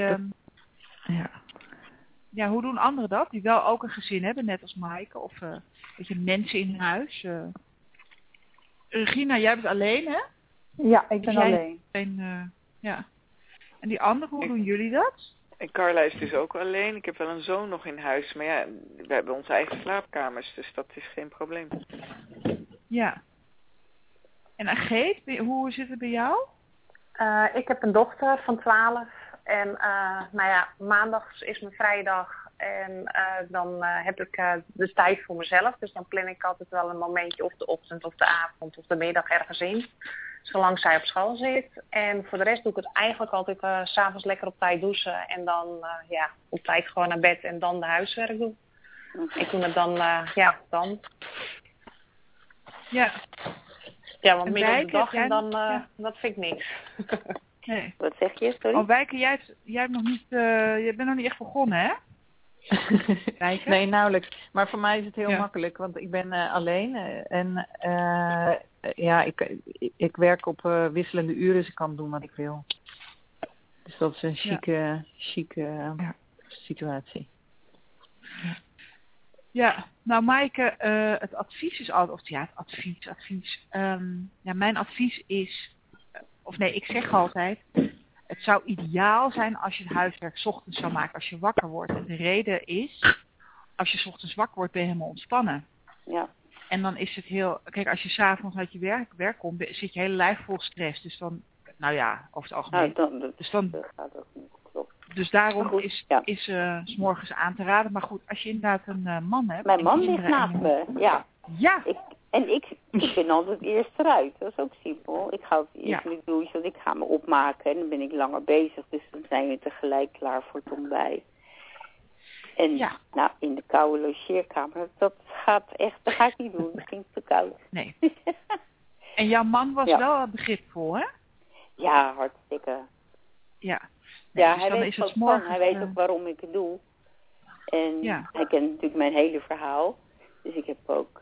ja, hoe doen anderen dat? Die wel ook een gezin hebben, net als Maaike, of weet je, mensen in huis. Regina, jij bent alleen, hè? Ja, ik ben alleen. Ja. En die anderen, hoe doen jullie dat? En Carla is dus ook alleen. Ik heb wel een zoon nog in huis. Maar ja, we hebben onze eigen slaapkamers. Dus dat is geen probleem. Ja. En Ageet, hoe zit het bij jou? Ik heb een dochter van 12. En nou ja, maandags is mijn vrije dag. En dan heb ik dus tijd voor mezelf. Dus dan plan ik altijd wel een momentje of de ochtend of de avond of de middag ergens in. Zolang zij op school zit. En voor de rest doe ik het eigenlijk altijd 's avonds lekker op tijd douchen. En dan op tijd gewoon naar bed en dan de huiswerk doen. Ik doe het dan, dan. Ja. Ja, want midden op de dag en dan, dat vind ik niks. Nee. Wat zeg je, sorry? Oh, Wijke, jij hebt nog niet, je bent nog niet echt begonnen, hè? Nee, nauwelijks. Maar voor mij is het heel makkelijk, want ik ben alleen. Ik werk op wisselende uren, dus ik kan doen wat ik wil. Dus dat is een chique situatie. Ja, nou Maaike, het advies is altijd, advies. Mijn advies is, ik zeg altijd, het zou ideaal zijn als je het huiswerk 's ochtends zou maken als je wakker wordt. En de reden is, als je 's ochtends wakker wordt ben je helemaal ontspannen. Ja. En dan is het heel, kijk, als je 's avonds uit je werk komt, zit je hele lijf vol stress. Dus dan, over het algemeen. Dat gaat ook niet. Klopt. Dus daarom is 's morgens aan te raden. Maar goed, als je inderdaad een man hebt. Mijn man ligt naast me, ja. Ja. Ik ben altijd eerst eruit. Dat is ook simpel. Ik ga ook eerst met douchen, want ik ga me opmaken. En dan ben ik langer bezig. Dus dan zijn we tegelijk klaar voor het ontbijt. En in de koude logeerkamer, dat ga ik niet doen. Het ging te koud. Nee. En jouw man was wel begripvol, hè? Ja, hartstikke. Ja. Nee, hij weet ook van. Hij weet ook waarom ik het doe. En hij kent natuurlijk mijn hele verhaal. Dus ik heb ook...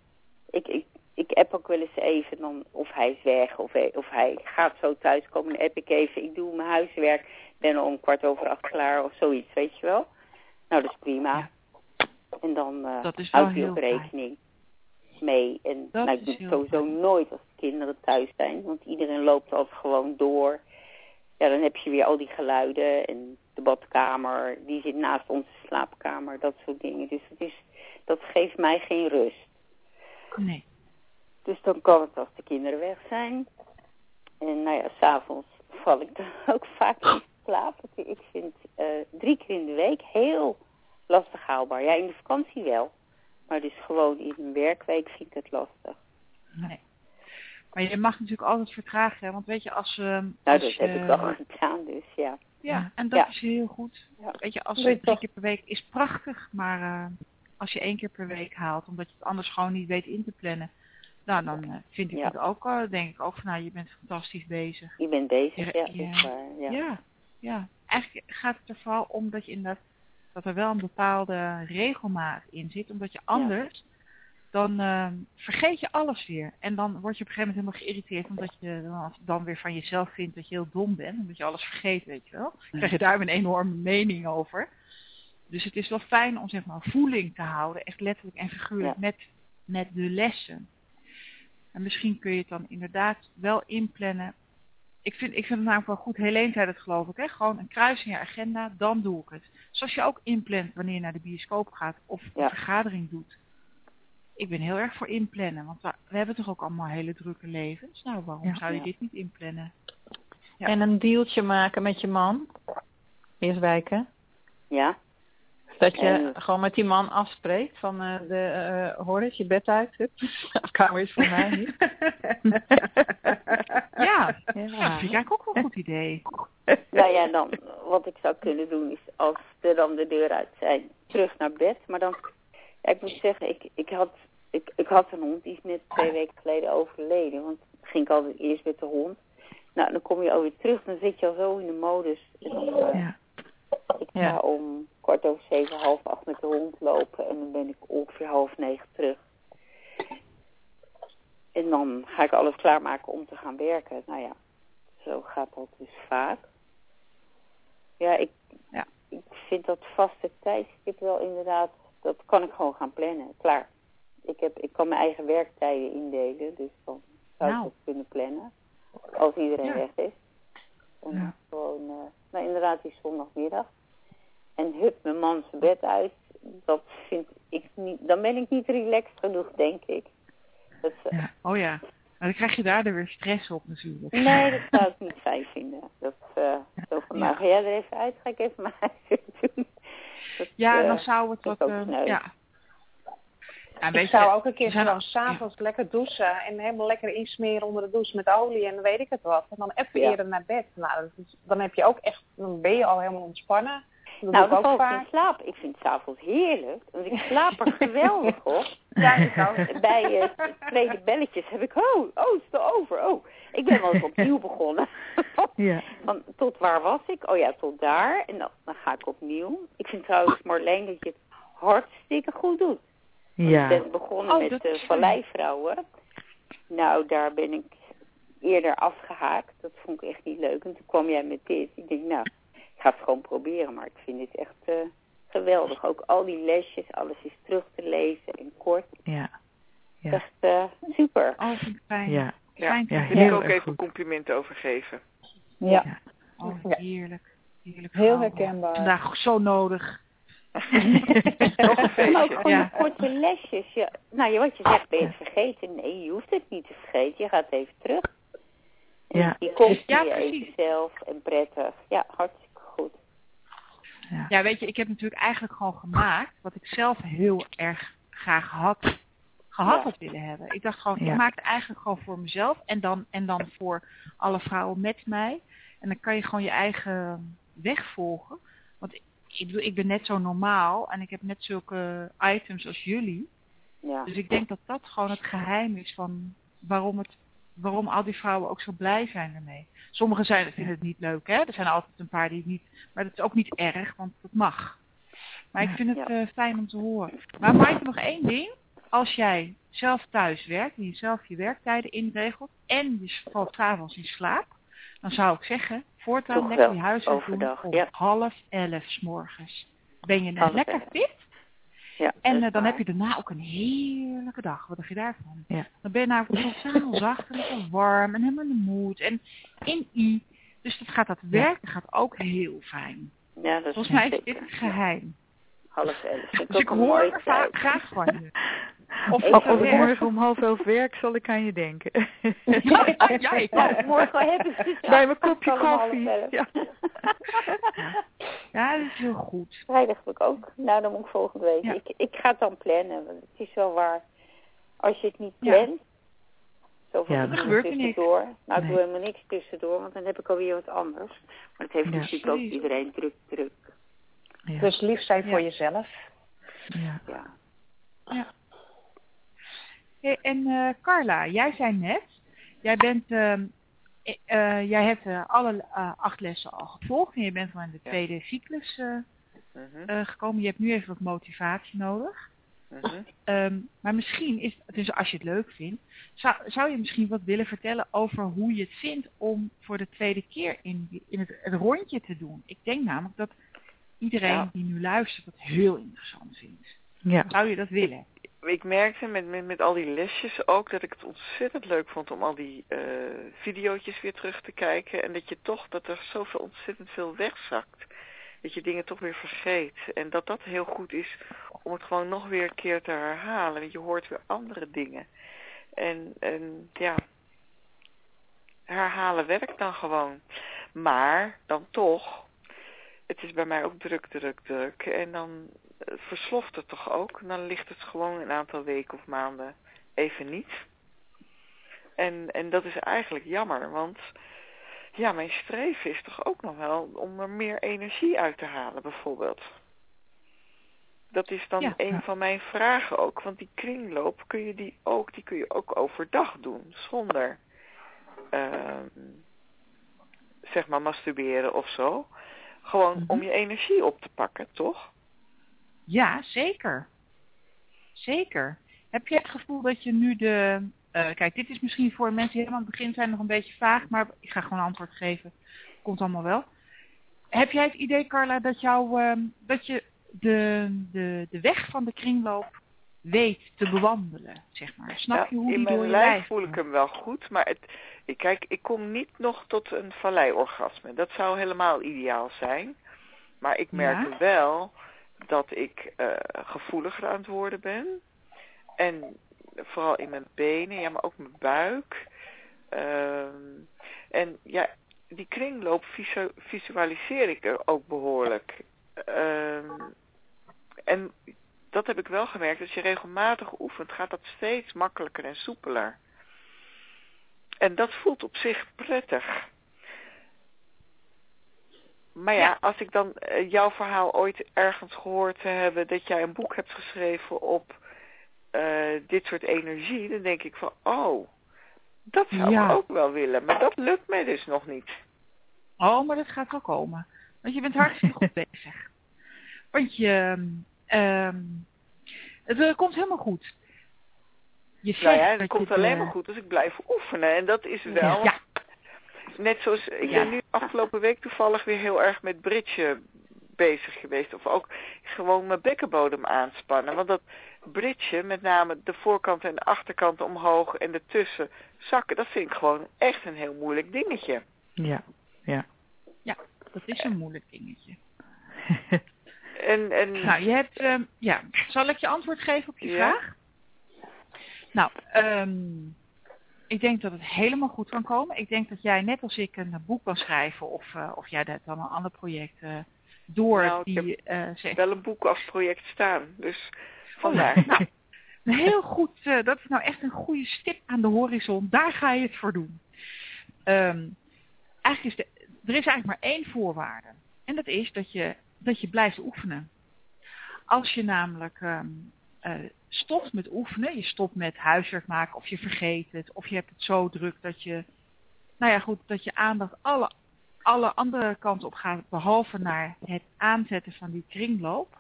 Ik app ook wel eens even dan of hij is weg of hij gaat zo thuiskomen. Dan app ik even, ik doe mijn huiswerk, ben om 7:15 klaar of zoiets, weet je wel. Nou, dat is prima. Ja. En dan houdt hij ook rekening mee. En ik doe het sowieso nooit als de kinderen thuis zijn, want iedereen loopt altijd gewoon door. Ja, dan heb je weer al die geluiden en de badkamer, die zit naast onze slaapkamer, dat soort dingen. Dus dat geeft mij geen rust. Nee. Dus dan kan het als de kinderen weg zijn. En 's avonds val ik dan ook vaak in slaap. Ik vind 3 keer in de week heel lastig haalbaar. Ja, in de vakantie wel. Maar dus gewoon in een werkweek vind ik het lastig. Nee. Maar je mag natuurlijk altijd vertragen, hè? Want weet je, als dat heb ik al gedaan, dus ja. Ja, en dat is heel goed. Ja. Weet je, als 3 keer per week is prachtig, maar als je 1 keer per week haalt, omdat je het anders gewoon niet weet in te plannen, nou, dan vind ik het ook, denk ik ook van, je bent fantastisch bezig. Je bent bezig, dat is waar. Ja. Eigenlijk gaat het er vooral om dat je inderdaad, dat er wel een bepaalde regelmaat in zit, omdat je anders, dan vergeet je alles weer. En dan word je op een gegeven moment helemaal geïrriteerd, omdat je dan weer van jezelf vindt dat je heel dom bent, omdat je alles vergeet, weet je wel. Dan krijg je daar een enorme mening over. Dus het is wel fijn om zeg maar voeling te houden, echt letterlijk en figuurlijk met de lessen. En misschien kun je het dan inderdaad wel inplannen. Ik vind het namelijk wel goed, Helene zei dat geloof ik, hè? Gewoon een kruis in je agenda, dan doe ik het. Zoals je ook inplant wanneer je naar de bioscoop gaat of een vergadering doet. Ik ben heel erg voor inplannen, want we hebben toch ook allemaal hele drukke levens. Nou, waarom zou je dit niet inplannen? Ja. En een dealtje maken met je man. Eerst wijken. Ja. Dat je gewoon met die man afspreekt van hoor eens, je bed uit. De kamer is voor mij niet. Ja, dat vind ik eigenlijk ook wel een goed idee. Nou ja, dan wat ik zou kunnen doen is als we dan de deur uit zijn, terug naar bed. Maar dan, ik moet zeggen, ik had een hond, die is net 2 weken geleden overleden. Want dan ging ik altijd eerst met de hond. Nou, dan kom je alweer terug, dan zit je al zo in de modus. En dan, ik ga om 7:15, 7:30 met de hond lopen en dan ben ik ongeveer 8:30 terug. En dan ga ik alles klaarmaken om te gaan werken. Nou ja, zo gaat dat dus vaak. Ja, ik vind dat vaste tijdstip wel inderdaad, dat kan ik gewoon gaan plannen. Klaar. Ik kan mijn eigen werktijden indelen, dus dan zou ik dat kunnen plannen. Als iedereen weg is. En gewoon, inderdaad die zondagmiddag. En hup, mijn man zijn bed uit. Dat vind ik niet, dan ben ik niet relaxed genoeg, denk ik. Dat, Oh ja. Maar dan krijg je daar weer stress op natuurlijk. Nee, dat zou ik niet fijn vinden. Dat zo van, nou ga jij er even uit, ga ik even mijn huis doen. Dan zou het wat... Ik zou ook een keer 's avonds lekker douchen en helemaal lekker insmeren onder de douche met olie en dan weet ik het wat. En dan even eerder naar bed. Nou, dan heb je ook echt, dan ben je al helemaal ontspannen. Dat valt in slaap. Ik vind het 's avonds heerlijk. Want ik slaap er geweldig op. Ja, ik ook. Bij tweede belletjes heb ik, het is over. Oh, ik ben wel eens opnieuw begonnen. Van, tot waar was ik? Oh ja, tot daar. En dan ga ik opnieuw. Ik vind trouwens, Marleen, dat je het hartstikke goed doet. Ik ben begonnen met de Valleivrouwen. Nou, daar ben ik eerder afgehaakt. Dat vond ik echt niet leuk. En toen kwam jij met dit. Ik denk, nou, ik ga het gewoon proberen. Maar ik vind dit echt geweldig. Ook al die lesjes, alles is terug te lezen en kort. Ja. Echt super. Oh, fijn. Ja, daar wil ik ook even een compliment over geven. Ja. Oh, heerlijk. Heel herkenbaar. Vandaag zo nodig. Nog een feestje. Maar ook gewoon korte lesjes. Ja. Nou, wat je zegt, ben je het vergeten? Nee, je hoeft het niet te vergeten. Je gaat even terug. En je komt je even zelf en prettig. Ja, hartstikke goed. Ja, weet je, ik heb natuurlijk eigenlijk gewoon gemaakt wat ik zelf heel erg graag had had willen hebben. Ik dacht gewoon, ik maak het eigenlijk gewoon voor mezelf en dan voor alle vrouwen met mij. En dan kan je gewoon je eigen weg volgen. Want ik ben net zo normaal en ik heb net zulke items als jullie. Ja. Dus ik denk dat dat gewoon het geheim is van waarom al die vrouwen ook zo blij zijn ermee. Sommigen vinden het niet leuk, hè. Er zijn altijd een paar die het niet... Maar dat is ook niet erg, want dat mag. Maar ik vind het fijn om te horen. Maar Maaike, nog 1 ding. Als jij zelf thuis werkt en je zelf je werktijden inregelt en je valt 's avonds in slaap, dan zou ik zeggen, voortaan lekker je huiswerk doen om 10:30 's morgens. Ben je net lekker fit? Ja, en dan heb je daarna ook een heerlijke dag. Wat dacht je daarvan? Ja. Dan ben je namelijk totaal zacht en lekker warm en helemaal in de moed en in I. Dus dat werken gaat ook heel fijn. Ja, dat is volgens mij is dit het geheim. 10:30. Dus ik hoor graag van je. Of als ik morgen om 10:30 werk, zal ik aan je denken. Ja, ik kan. Morgen heb ik dus bij mijn kopje koffie. Ja, dat is heel goed. Vrijdag heb ik ook. Nou, dan moet ik volgende week. Ja. Ik ga het dan plannen. Want het is wel waar. Als je het niet plant, zoveel gebeurt er niks. Nou, ik doe helemaal niks tussendoor, want dan heb ik alweer wat anders. Maar het heeft natuurlijk ook iedereen druk. Ja. Dus lief zijn voor jezelf. Ja. Hey, en Carla, jij zei net, jij hebt alle 8 lessen al gevolgd en je bent al in de tweede cyclus gekomen. Je hebt nu even wat motivatie nodig. Maar misschien is, dus als je het leuk vindt, zou je misschien wat willen vertellen over hoe je het vindt om voor de tweede keer in het rondje te doen. Ik denk namelijk dat iedereen die nu luistert dat heel interessant vindt. Ja. Zou je dat willen? Ik merkte met al die lesjes ook dat ik het ontzettend leuk vond om al die videootjes weer terug te kijken. En dat er zoveel ontzettend veel wegzakt. Dat je dingen toch weer vergeet. En dat heel goed is om het gewoon nog weer een keer te herhalen. Want je hoort weer andere dingen. En herhalen werkt dan gewoon. Maar dan toch, het is bij mij ook druk. En dan versloft het toch ook. En dan ligt het gewoon een aantal weken of maanden even niet. En dat is eigenlijk jammer, want mijn streven is toch ook nog wel om er meer energie uit te halen bijvoorbeeld. Dat is dan een van mijn vragen ook. Want die kringloop die kun je ook overdag doen. Zonder zeg maar masturberen of zo. Gewoon om je energie op te pakken, toch? Ja, zeker. Zeker. Heb je het gevoel dat je nu kijk, dit is misschien voor mensen die helemaal aan het begin zijn nog een beetje vaag, maar ik ga gewoon een antwoord geven. Komt allemaal wel. Heb jij het idee, Carla, dat je de weg van de kringloop weet te bewandelen, zeg maar? Snap je hoe die door je lijf? In mijn lijf voel ik hem wel goed, maar ik kom niet nog tot een valleiorgasme. Dat zou helemaal ideaal zijn. Maar ik merk wel dat ik gevoeliger aan het worden ben. En vooral in mijn benen, maar ook mijn buik. En ja, die kringloop visualiseer ik er ook behoorlijk. En dat heb ik wel gemerkt. Als je regelmatig oefent, gaat dat steeds makkelijker en soepeler. En dat voelt op zich prettig. Maar ja, als ik dan jouw verhaal ooit ergens gehoord te hebben dat jij een boek hebt geschreven op dit soort energie, dan denk ik van, dat zou ik ook wel willen. Maar dat lukt mij dus nog niet. Oh, maar dat gaat wel komen. Want je bent hartstikke goed bezig. Want het komt helemaal goed. Het komt alleen maar goed als ik blijf oefenen. En dat is wel... Ja. Net zoals, ik ben nu afgelopen week toevallig weer heel erg met bridge bezig geweest. Of ook gewoon mijn bekkenbodem aanspannen. Want dat bridge, met name de voorkant en de achterkant omhoog en ertussen zakken, dat vind ik gewoon echt een heel moeilijk dingetje. Ja. Dat is een moeilijk dingetje. Nou, je hebt, zal ik je antwoord geven op je vraag? Nou, ik denk dat het helemaal goed kan komen. Ik denk dat jij net als ik een boek kan schrijven of jij hebt dan een ander project ik heb wel een boek als project staan, dus vandaar. Nou, heel goed, dat is nou echt een goede stip aan de horizon. Daar ga je het voor doen. Eigenlijk er is eigenlijk maar één voorwaarde. En dat is dat je blijft oefenen. Als je namelijk stopt met oefenen, je stopt met huiswerk maken of je vergeet het, of je hebt het zo druk dat je, dat je aandacht alle andere kanten op gaat, behalve naar het aanzetten van die kringloop,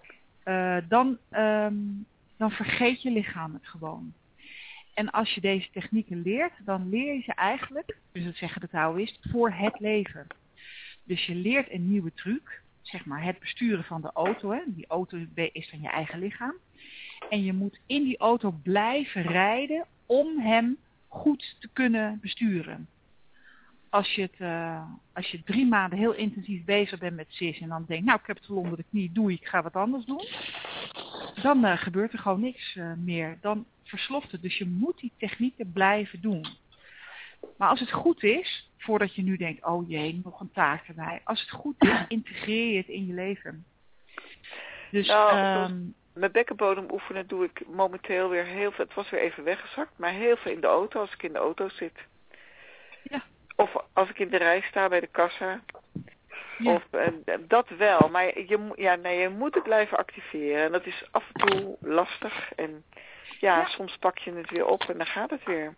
dan vergeet je lichaam het gewoon. En als je deze technieken leert, dan leer je ze eigenlijk, dus dat zeggen de Taoïsten, voor het leven. Dus je leert een nieuwe truc, zeg maar het besturen van de auto. Hè. Die auto is dan je eigen lichaam. En je moet in die auto blijven rijden om hem goed te kunnen besturen. Als je 3 maanden heel intensief bezig bent met cis en dan denkt, ik heb het vol onder de knie, ik ga wat anders doen. Dan gebeurt er gewoon niks meer. Dan versloft het. Dus je moet die technieken blijven doen. Maar als het goed is, voordat je nu denkt, oh jee, nog een taak erbij. Als het goed is, integreer je het in je leven. Dus, mijn bekkenbodem oefenen doe ik momenteel weer heel veel. Het was weer even weggezakt, maar heel veel in de auto als ik in de auto zit. Ja. Of als ik in de rij sta bij de kassa. Ja. Of dat wel, maar je moet het blijven activeren. En dat is af en toe lastig. En soms pak je het weer op en dan gaat het weer.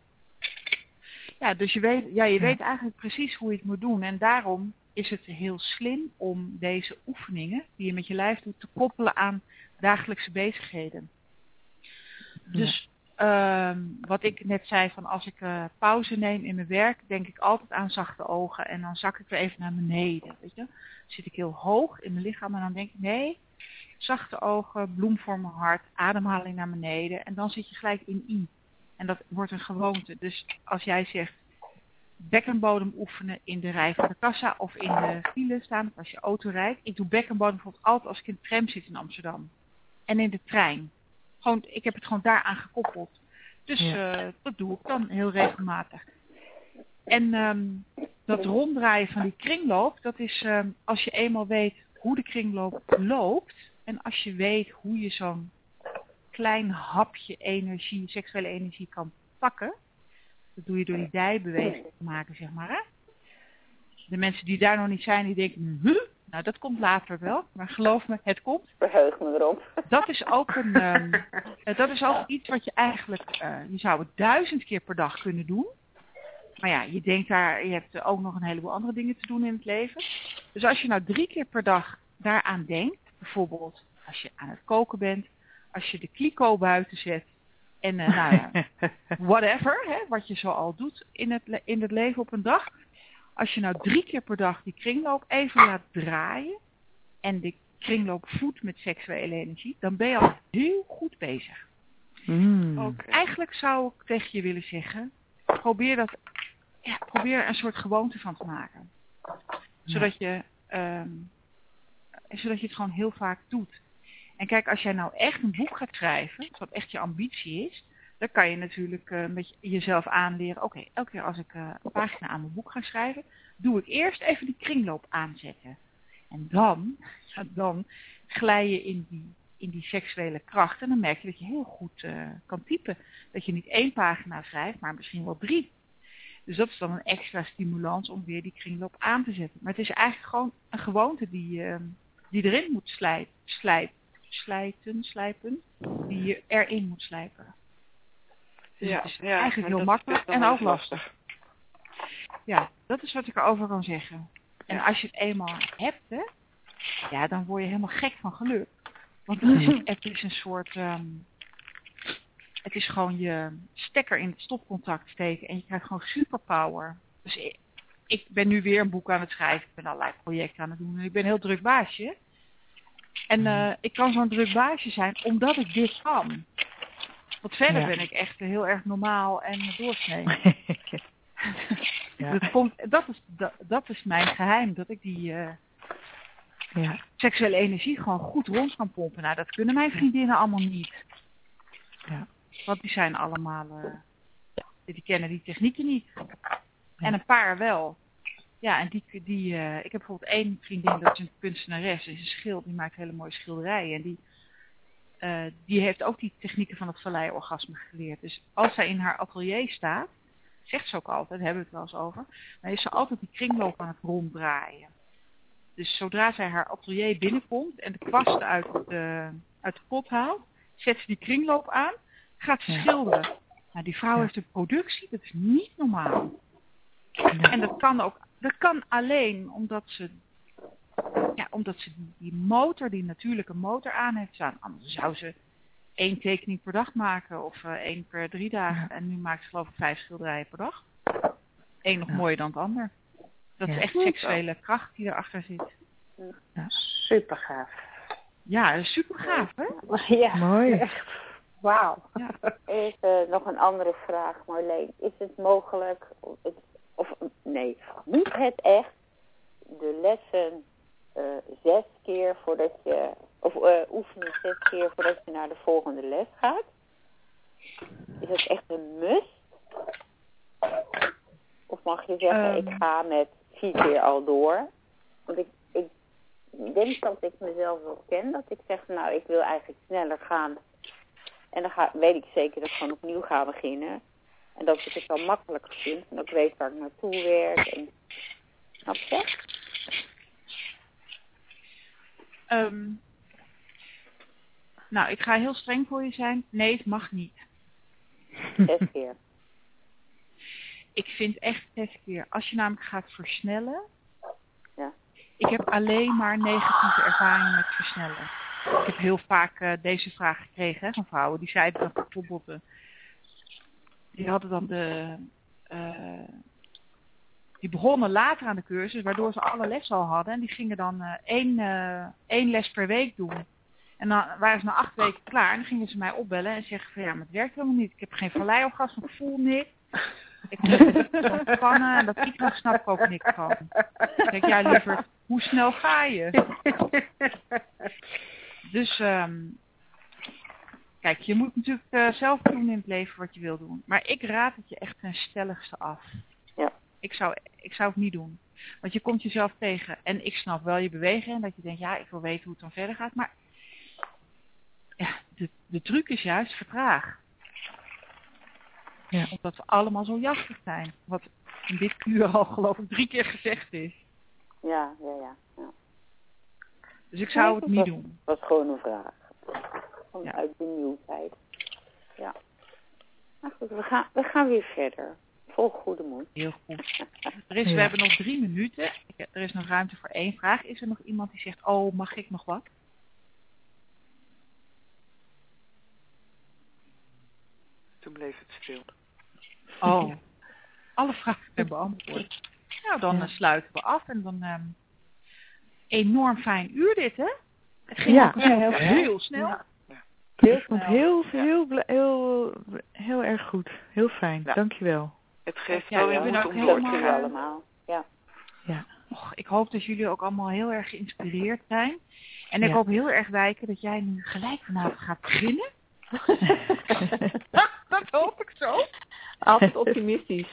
Ja, dus je weet eigenlijk precies hoe je het moet doen. En daarom is het heel slim om deze oefeningen die je met je lijf doet te koppelen aan dagelijkse bezigheden. Dus wat ik net zei, van als ik pauze neem in mijn werk, denk ik altijd aan zachte ogen. En dan zak ik weer even naar beneden. Weet je? Dan zit ik heel hoog in mijn lichaam en dan denk ik, nee, zachte ogen, bloem voor mijn hart, ademhaling naar beneden. En dan zit je gelijk in I. En dat wordt een gewoonte. Dus als jij zegt, bekkenbodem oefenen in de rij van de kassa of in de file staan, of als je auto rijdt. Ik doe bekkenbodem bijvoorbeeld altijd als ik in de tram zit in Amsterdam. En in de trein. Ik heb het gewoon daaraan gekoppeld. Dus dat doe ik dan heel regelmatig. En dat ronddraaien van die kringloop, dat is als je eenmaal weet hoe de kringloop loopt. En als je weet hoe je zo'n klein hapje energie, seksuele energie kan pakken. Dat doe je door die dijbeweging te maken, zeg maar. Hè? De mensen die daar nog niet zijn, die denken, Nou, dat komt later wel, maar geloof me, het komt. Verheug me erop. Dat is ook iets wat je eigenlijk, je zou het 1000 keer per dag kunnen doen. Maar ja, je hebt ook nog een heleboel andere dingen te doen in het leven. Dus als je nou 3 keer per dag daaraan denkt, bijvoorbeeld als je aan het koken bent, als je de kliko buiten zet en whatever, hè, wat je zo al doet in het leven op een dag. Als je nou 3 keer per dag die kringloop even laat draaien en de kringloop voedt met seksuele energie, dan ben je al heel goed bezig. Okay. Eigenlijk zou ik tegen je willen zeggen, probeer er een soort gewoonte van te maken. Zodat je het gewoon heel vaak doet. En kijk, als jij nou echt een boek gaat schrijven, wat echt je ambitie is, dan kan je natuurlijk een beetje jezelf aanleren. Oké, elke keer als ik een pagina aan mijn boek ga schrijven, doe ik eerst even die kringloop aanzetten. En dan glij je in die seksuele kracht en dan merk je dat je heel goed kan typen. Dat je niet 1 pagina schrijft, maar misschien wel 3. Dus dat is dan een extra stimulans om weer die kringloop aan te zetten. Maar het is eigenlijk gewoon een gewoonte die erin moet slijpen, die je erin moet slijpen. Dus het is eigenlijk heel makkelijk en ook lastig. Ja, dat is wat ik erover kan zeggen. En als je het eenmaal hebt, hè, ja, dan word je helemaal gek van geluk. Want het is een soort... het is gewoon je stekker in het stopcontact steken en je krijgt gewoon superpower. Dus ik ben nu weer een boek aan het schrijven. Ik ben allerlei projecten aan het doen en ik ben een heel druk baasje. En ik kan zo'n druk baasje zijn omdat ik dit kan. Want verder ben ik echt heel erg normaal en doorsnee. Dat is mijn geheim, dat ik die seksuele energie gewoon goed rond kan pompen. Nou, dat kunnen mijn vriendinnen allemaal niet. Ja. Want die zijn allemaal, die kennen die technieken niet. En een paar wel. Ja, en ik heb bijvoorbeeld 1 vriendin, dat is een kunstenares, is een schild, die maakt hele mooie schilderijen. En die heeft ook die technieken van het vallei-orgasme geleerd. Dus als zij in haar atelier staat, zegt ze ook altijd, daar hebben we het wel eens over, dan is ze altijd die kringloop aan het ronddraaien. Dus zodra zij haar atelier binnenkomt en de kwasten uit de pot haalt, zet ze die kringloop aan, gaat ze schilderen. Nou, die vrouw heeft een productie, dat is niet normaal. En dat kan alleen omdat ze die motor, die natuurlijke motor aan heeft staan. Anders zou ze 1 tekening per dag maken of 1 per 3 dagen. En nu maakt ze geloof ik 5 schilderijen per dag. 1 nog mooier dan het ander. Dat is echt seksuele kracht die erachter zit. Ja. Super gaaf. Ja, super gaaf, hè? Ja, mooi. Echt. Wauw. Ja. Even nog een andere vraag, Marleen. Is het mogelijk, moet het echt de lessen 6 keer voordat je, oefenen 6 keer voordat je naar de volgende les gaat? Is het echt een must? Of mag je zeggen, ik ga met 4 keer al door? Want ik denk dat ik mezelf wel ken, dat ik zeg, nou, ik wil eigenlijk sneller gaan. En dan weet ik zeker dat ik gewoon opnieuw ga beginnen. En dat ik het wel makkelijker vind. En dat ik weet waar ik naartoe werk. En... Snap je? Nou, ik ga heel streng voor je zijn. Nee, het mag niet. 6 keer. Ik vind echt 6 keer. Als je namelijk gaat versnellen. Ja. Ik heb alleen maar negatieve ervaringen met versnellen. Ik heb heel vaak deze vraag gekregen van vrouwen. Die zeiden dan bijvoorbeeld... die hadden dan die begonnen later aan de cursus, waardoor ze alle lessen al hadden. En die gingen dan 1 les per week doen. En dan waren ze na 8 weken klaar. En dan gingen ze mij opbellen en zeggen van ja, maar het werkt helemaal niet. Ik heb geen vallei-orgasme, ik voel niks. Ik heb ontspannen en dat ik snap ik ook niks van. Ik denk, ja liever, hoe snel ga je? Dus, kijk, je moet natuurlijk zelf doen in het leven wat je wil doen. Maar ik raad het je echt ten stelligste af. Ja. Ik zou het niet doen. Want je komt jezelf tegen. En ik snap wel je beweging. En dat je denkt, ja, ik wil weten hoe het dan verder gaat. Maar ja, de truc is juist vertraag. Ja. Omdat we allemaal zo jachtig zijn. Wat in dit uur al geloof ik 3 keer gezegd is. Ja. Dus ik zou het niet doen. Dat was gewoon een vraag. Vanuit benieuwdheid. Ja. Maar goed, we gaan weer verder. Vol goede moed. Heel goed. We hebben nog 3 minuten. Er is nog ruimte voor 1 vraag. Is er nog iemand die zegt, oh, mag ik nog wat? Toen bleef het stil. Oh, alle vragen zijn beantwoord. Nou, dan sluiten we af. En dan enorm fijn uur dit, hè? Het ging ook heel snel. Ja. Heel erg goed. Heel fijn. Ja. Dankjewel. Het geeft wel weer moed om door te gaan. Allemaal. Ja. Och, ik hoop dat jullie ook allemaal heel erg geïnspireerd zijn. En ik hoop heel erg, Wijke, dat jij nu gelijk vanavond gaat beginnen. Dat hoop ik zo. Altijd optimistisch.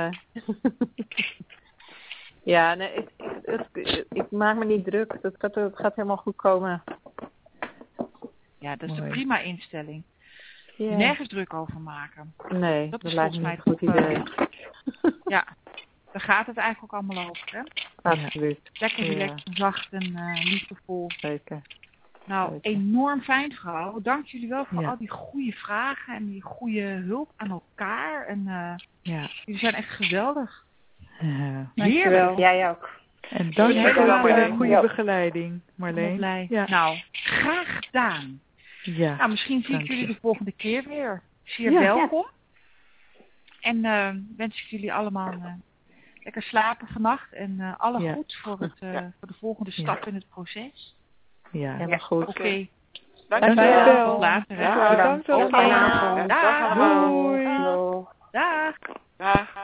Ja, nee, ik maak me niet druk. Het gaat helemaal goed komen. Ja, dat is een prima instelling. Ja. Nergens druk over maken. Nee, dat is lijkt volgens me mij een goed idee. Ja, daar gaat het eigenlijk ook allemaal over, hè? Absoluut. Lekker relaxed, zacht en liefdevol. Zeker. Nou, Zeker. enorm fijn vrouw. Dank jullie wel voor al die goede vragen en die goede hulp aan elkaar. En jullie zijn echt geweldig. Dankjewel. Jij ook. En dank je voor de goede begeleiding, Marleen. Blij. Ja. Nou, graag gedaan. Ja. Nou, misschien zie ik jullie de volgende keer weer. Zeer welkom. En wens ik jullie allemaal lekker slapen vannacht. En alle goed voor de volgende stap in het proces. Ja, helemaal goed. Oké. Dankjewel. Tot later. Bedankt allemaal. Dag. Doei. Dag. Dag.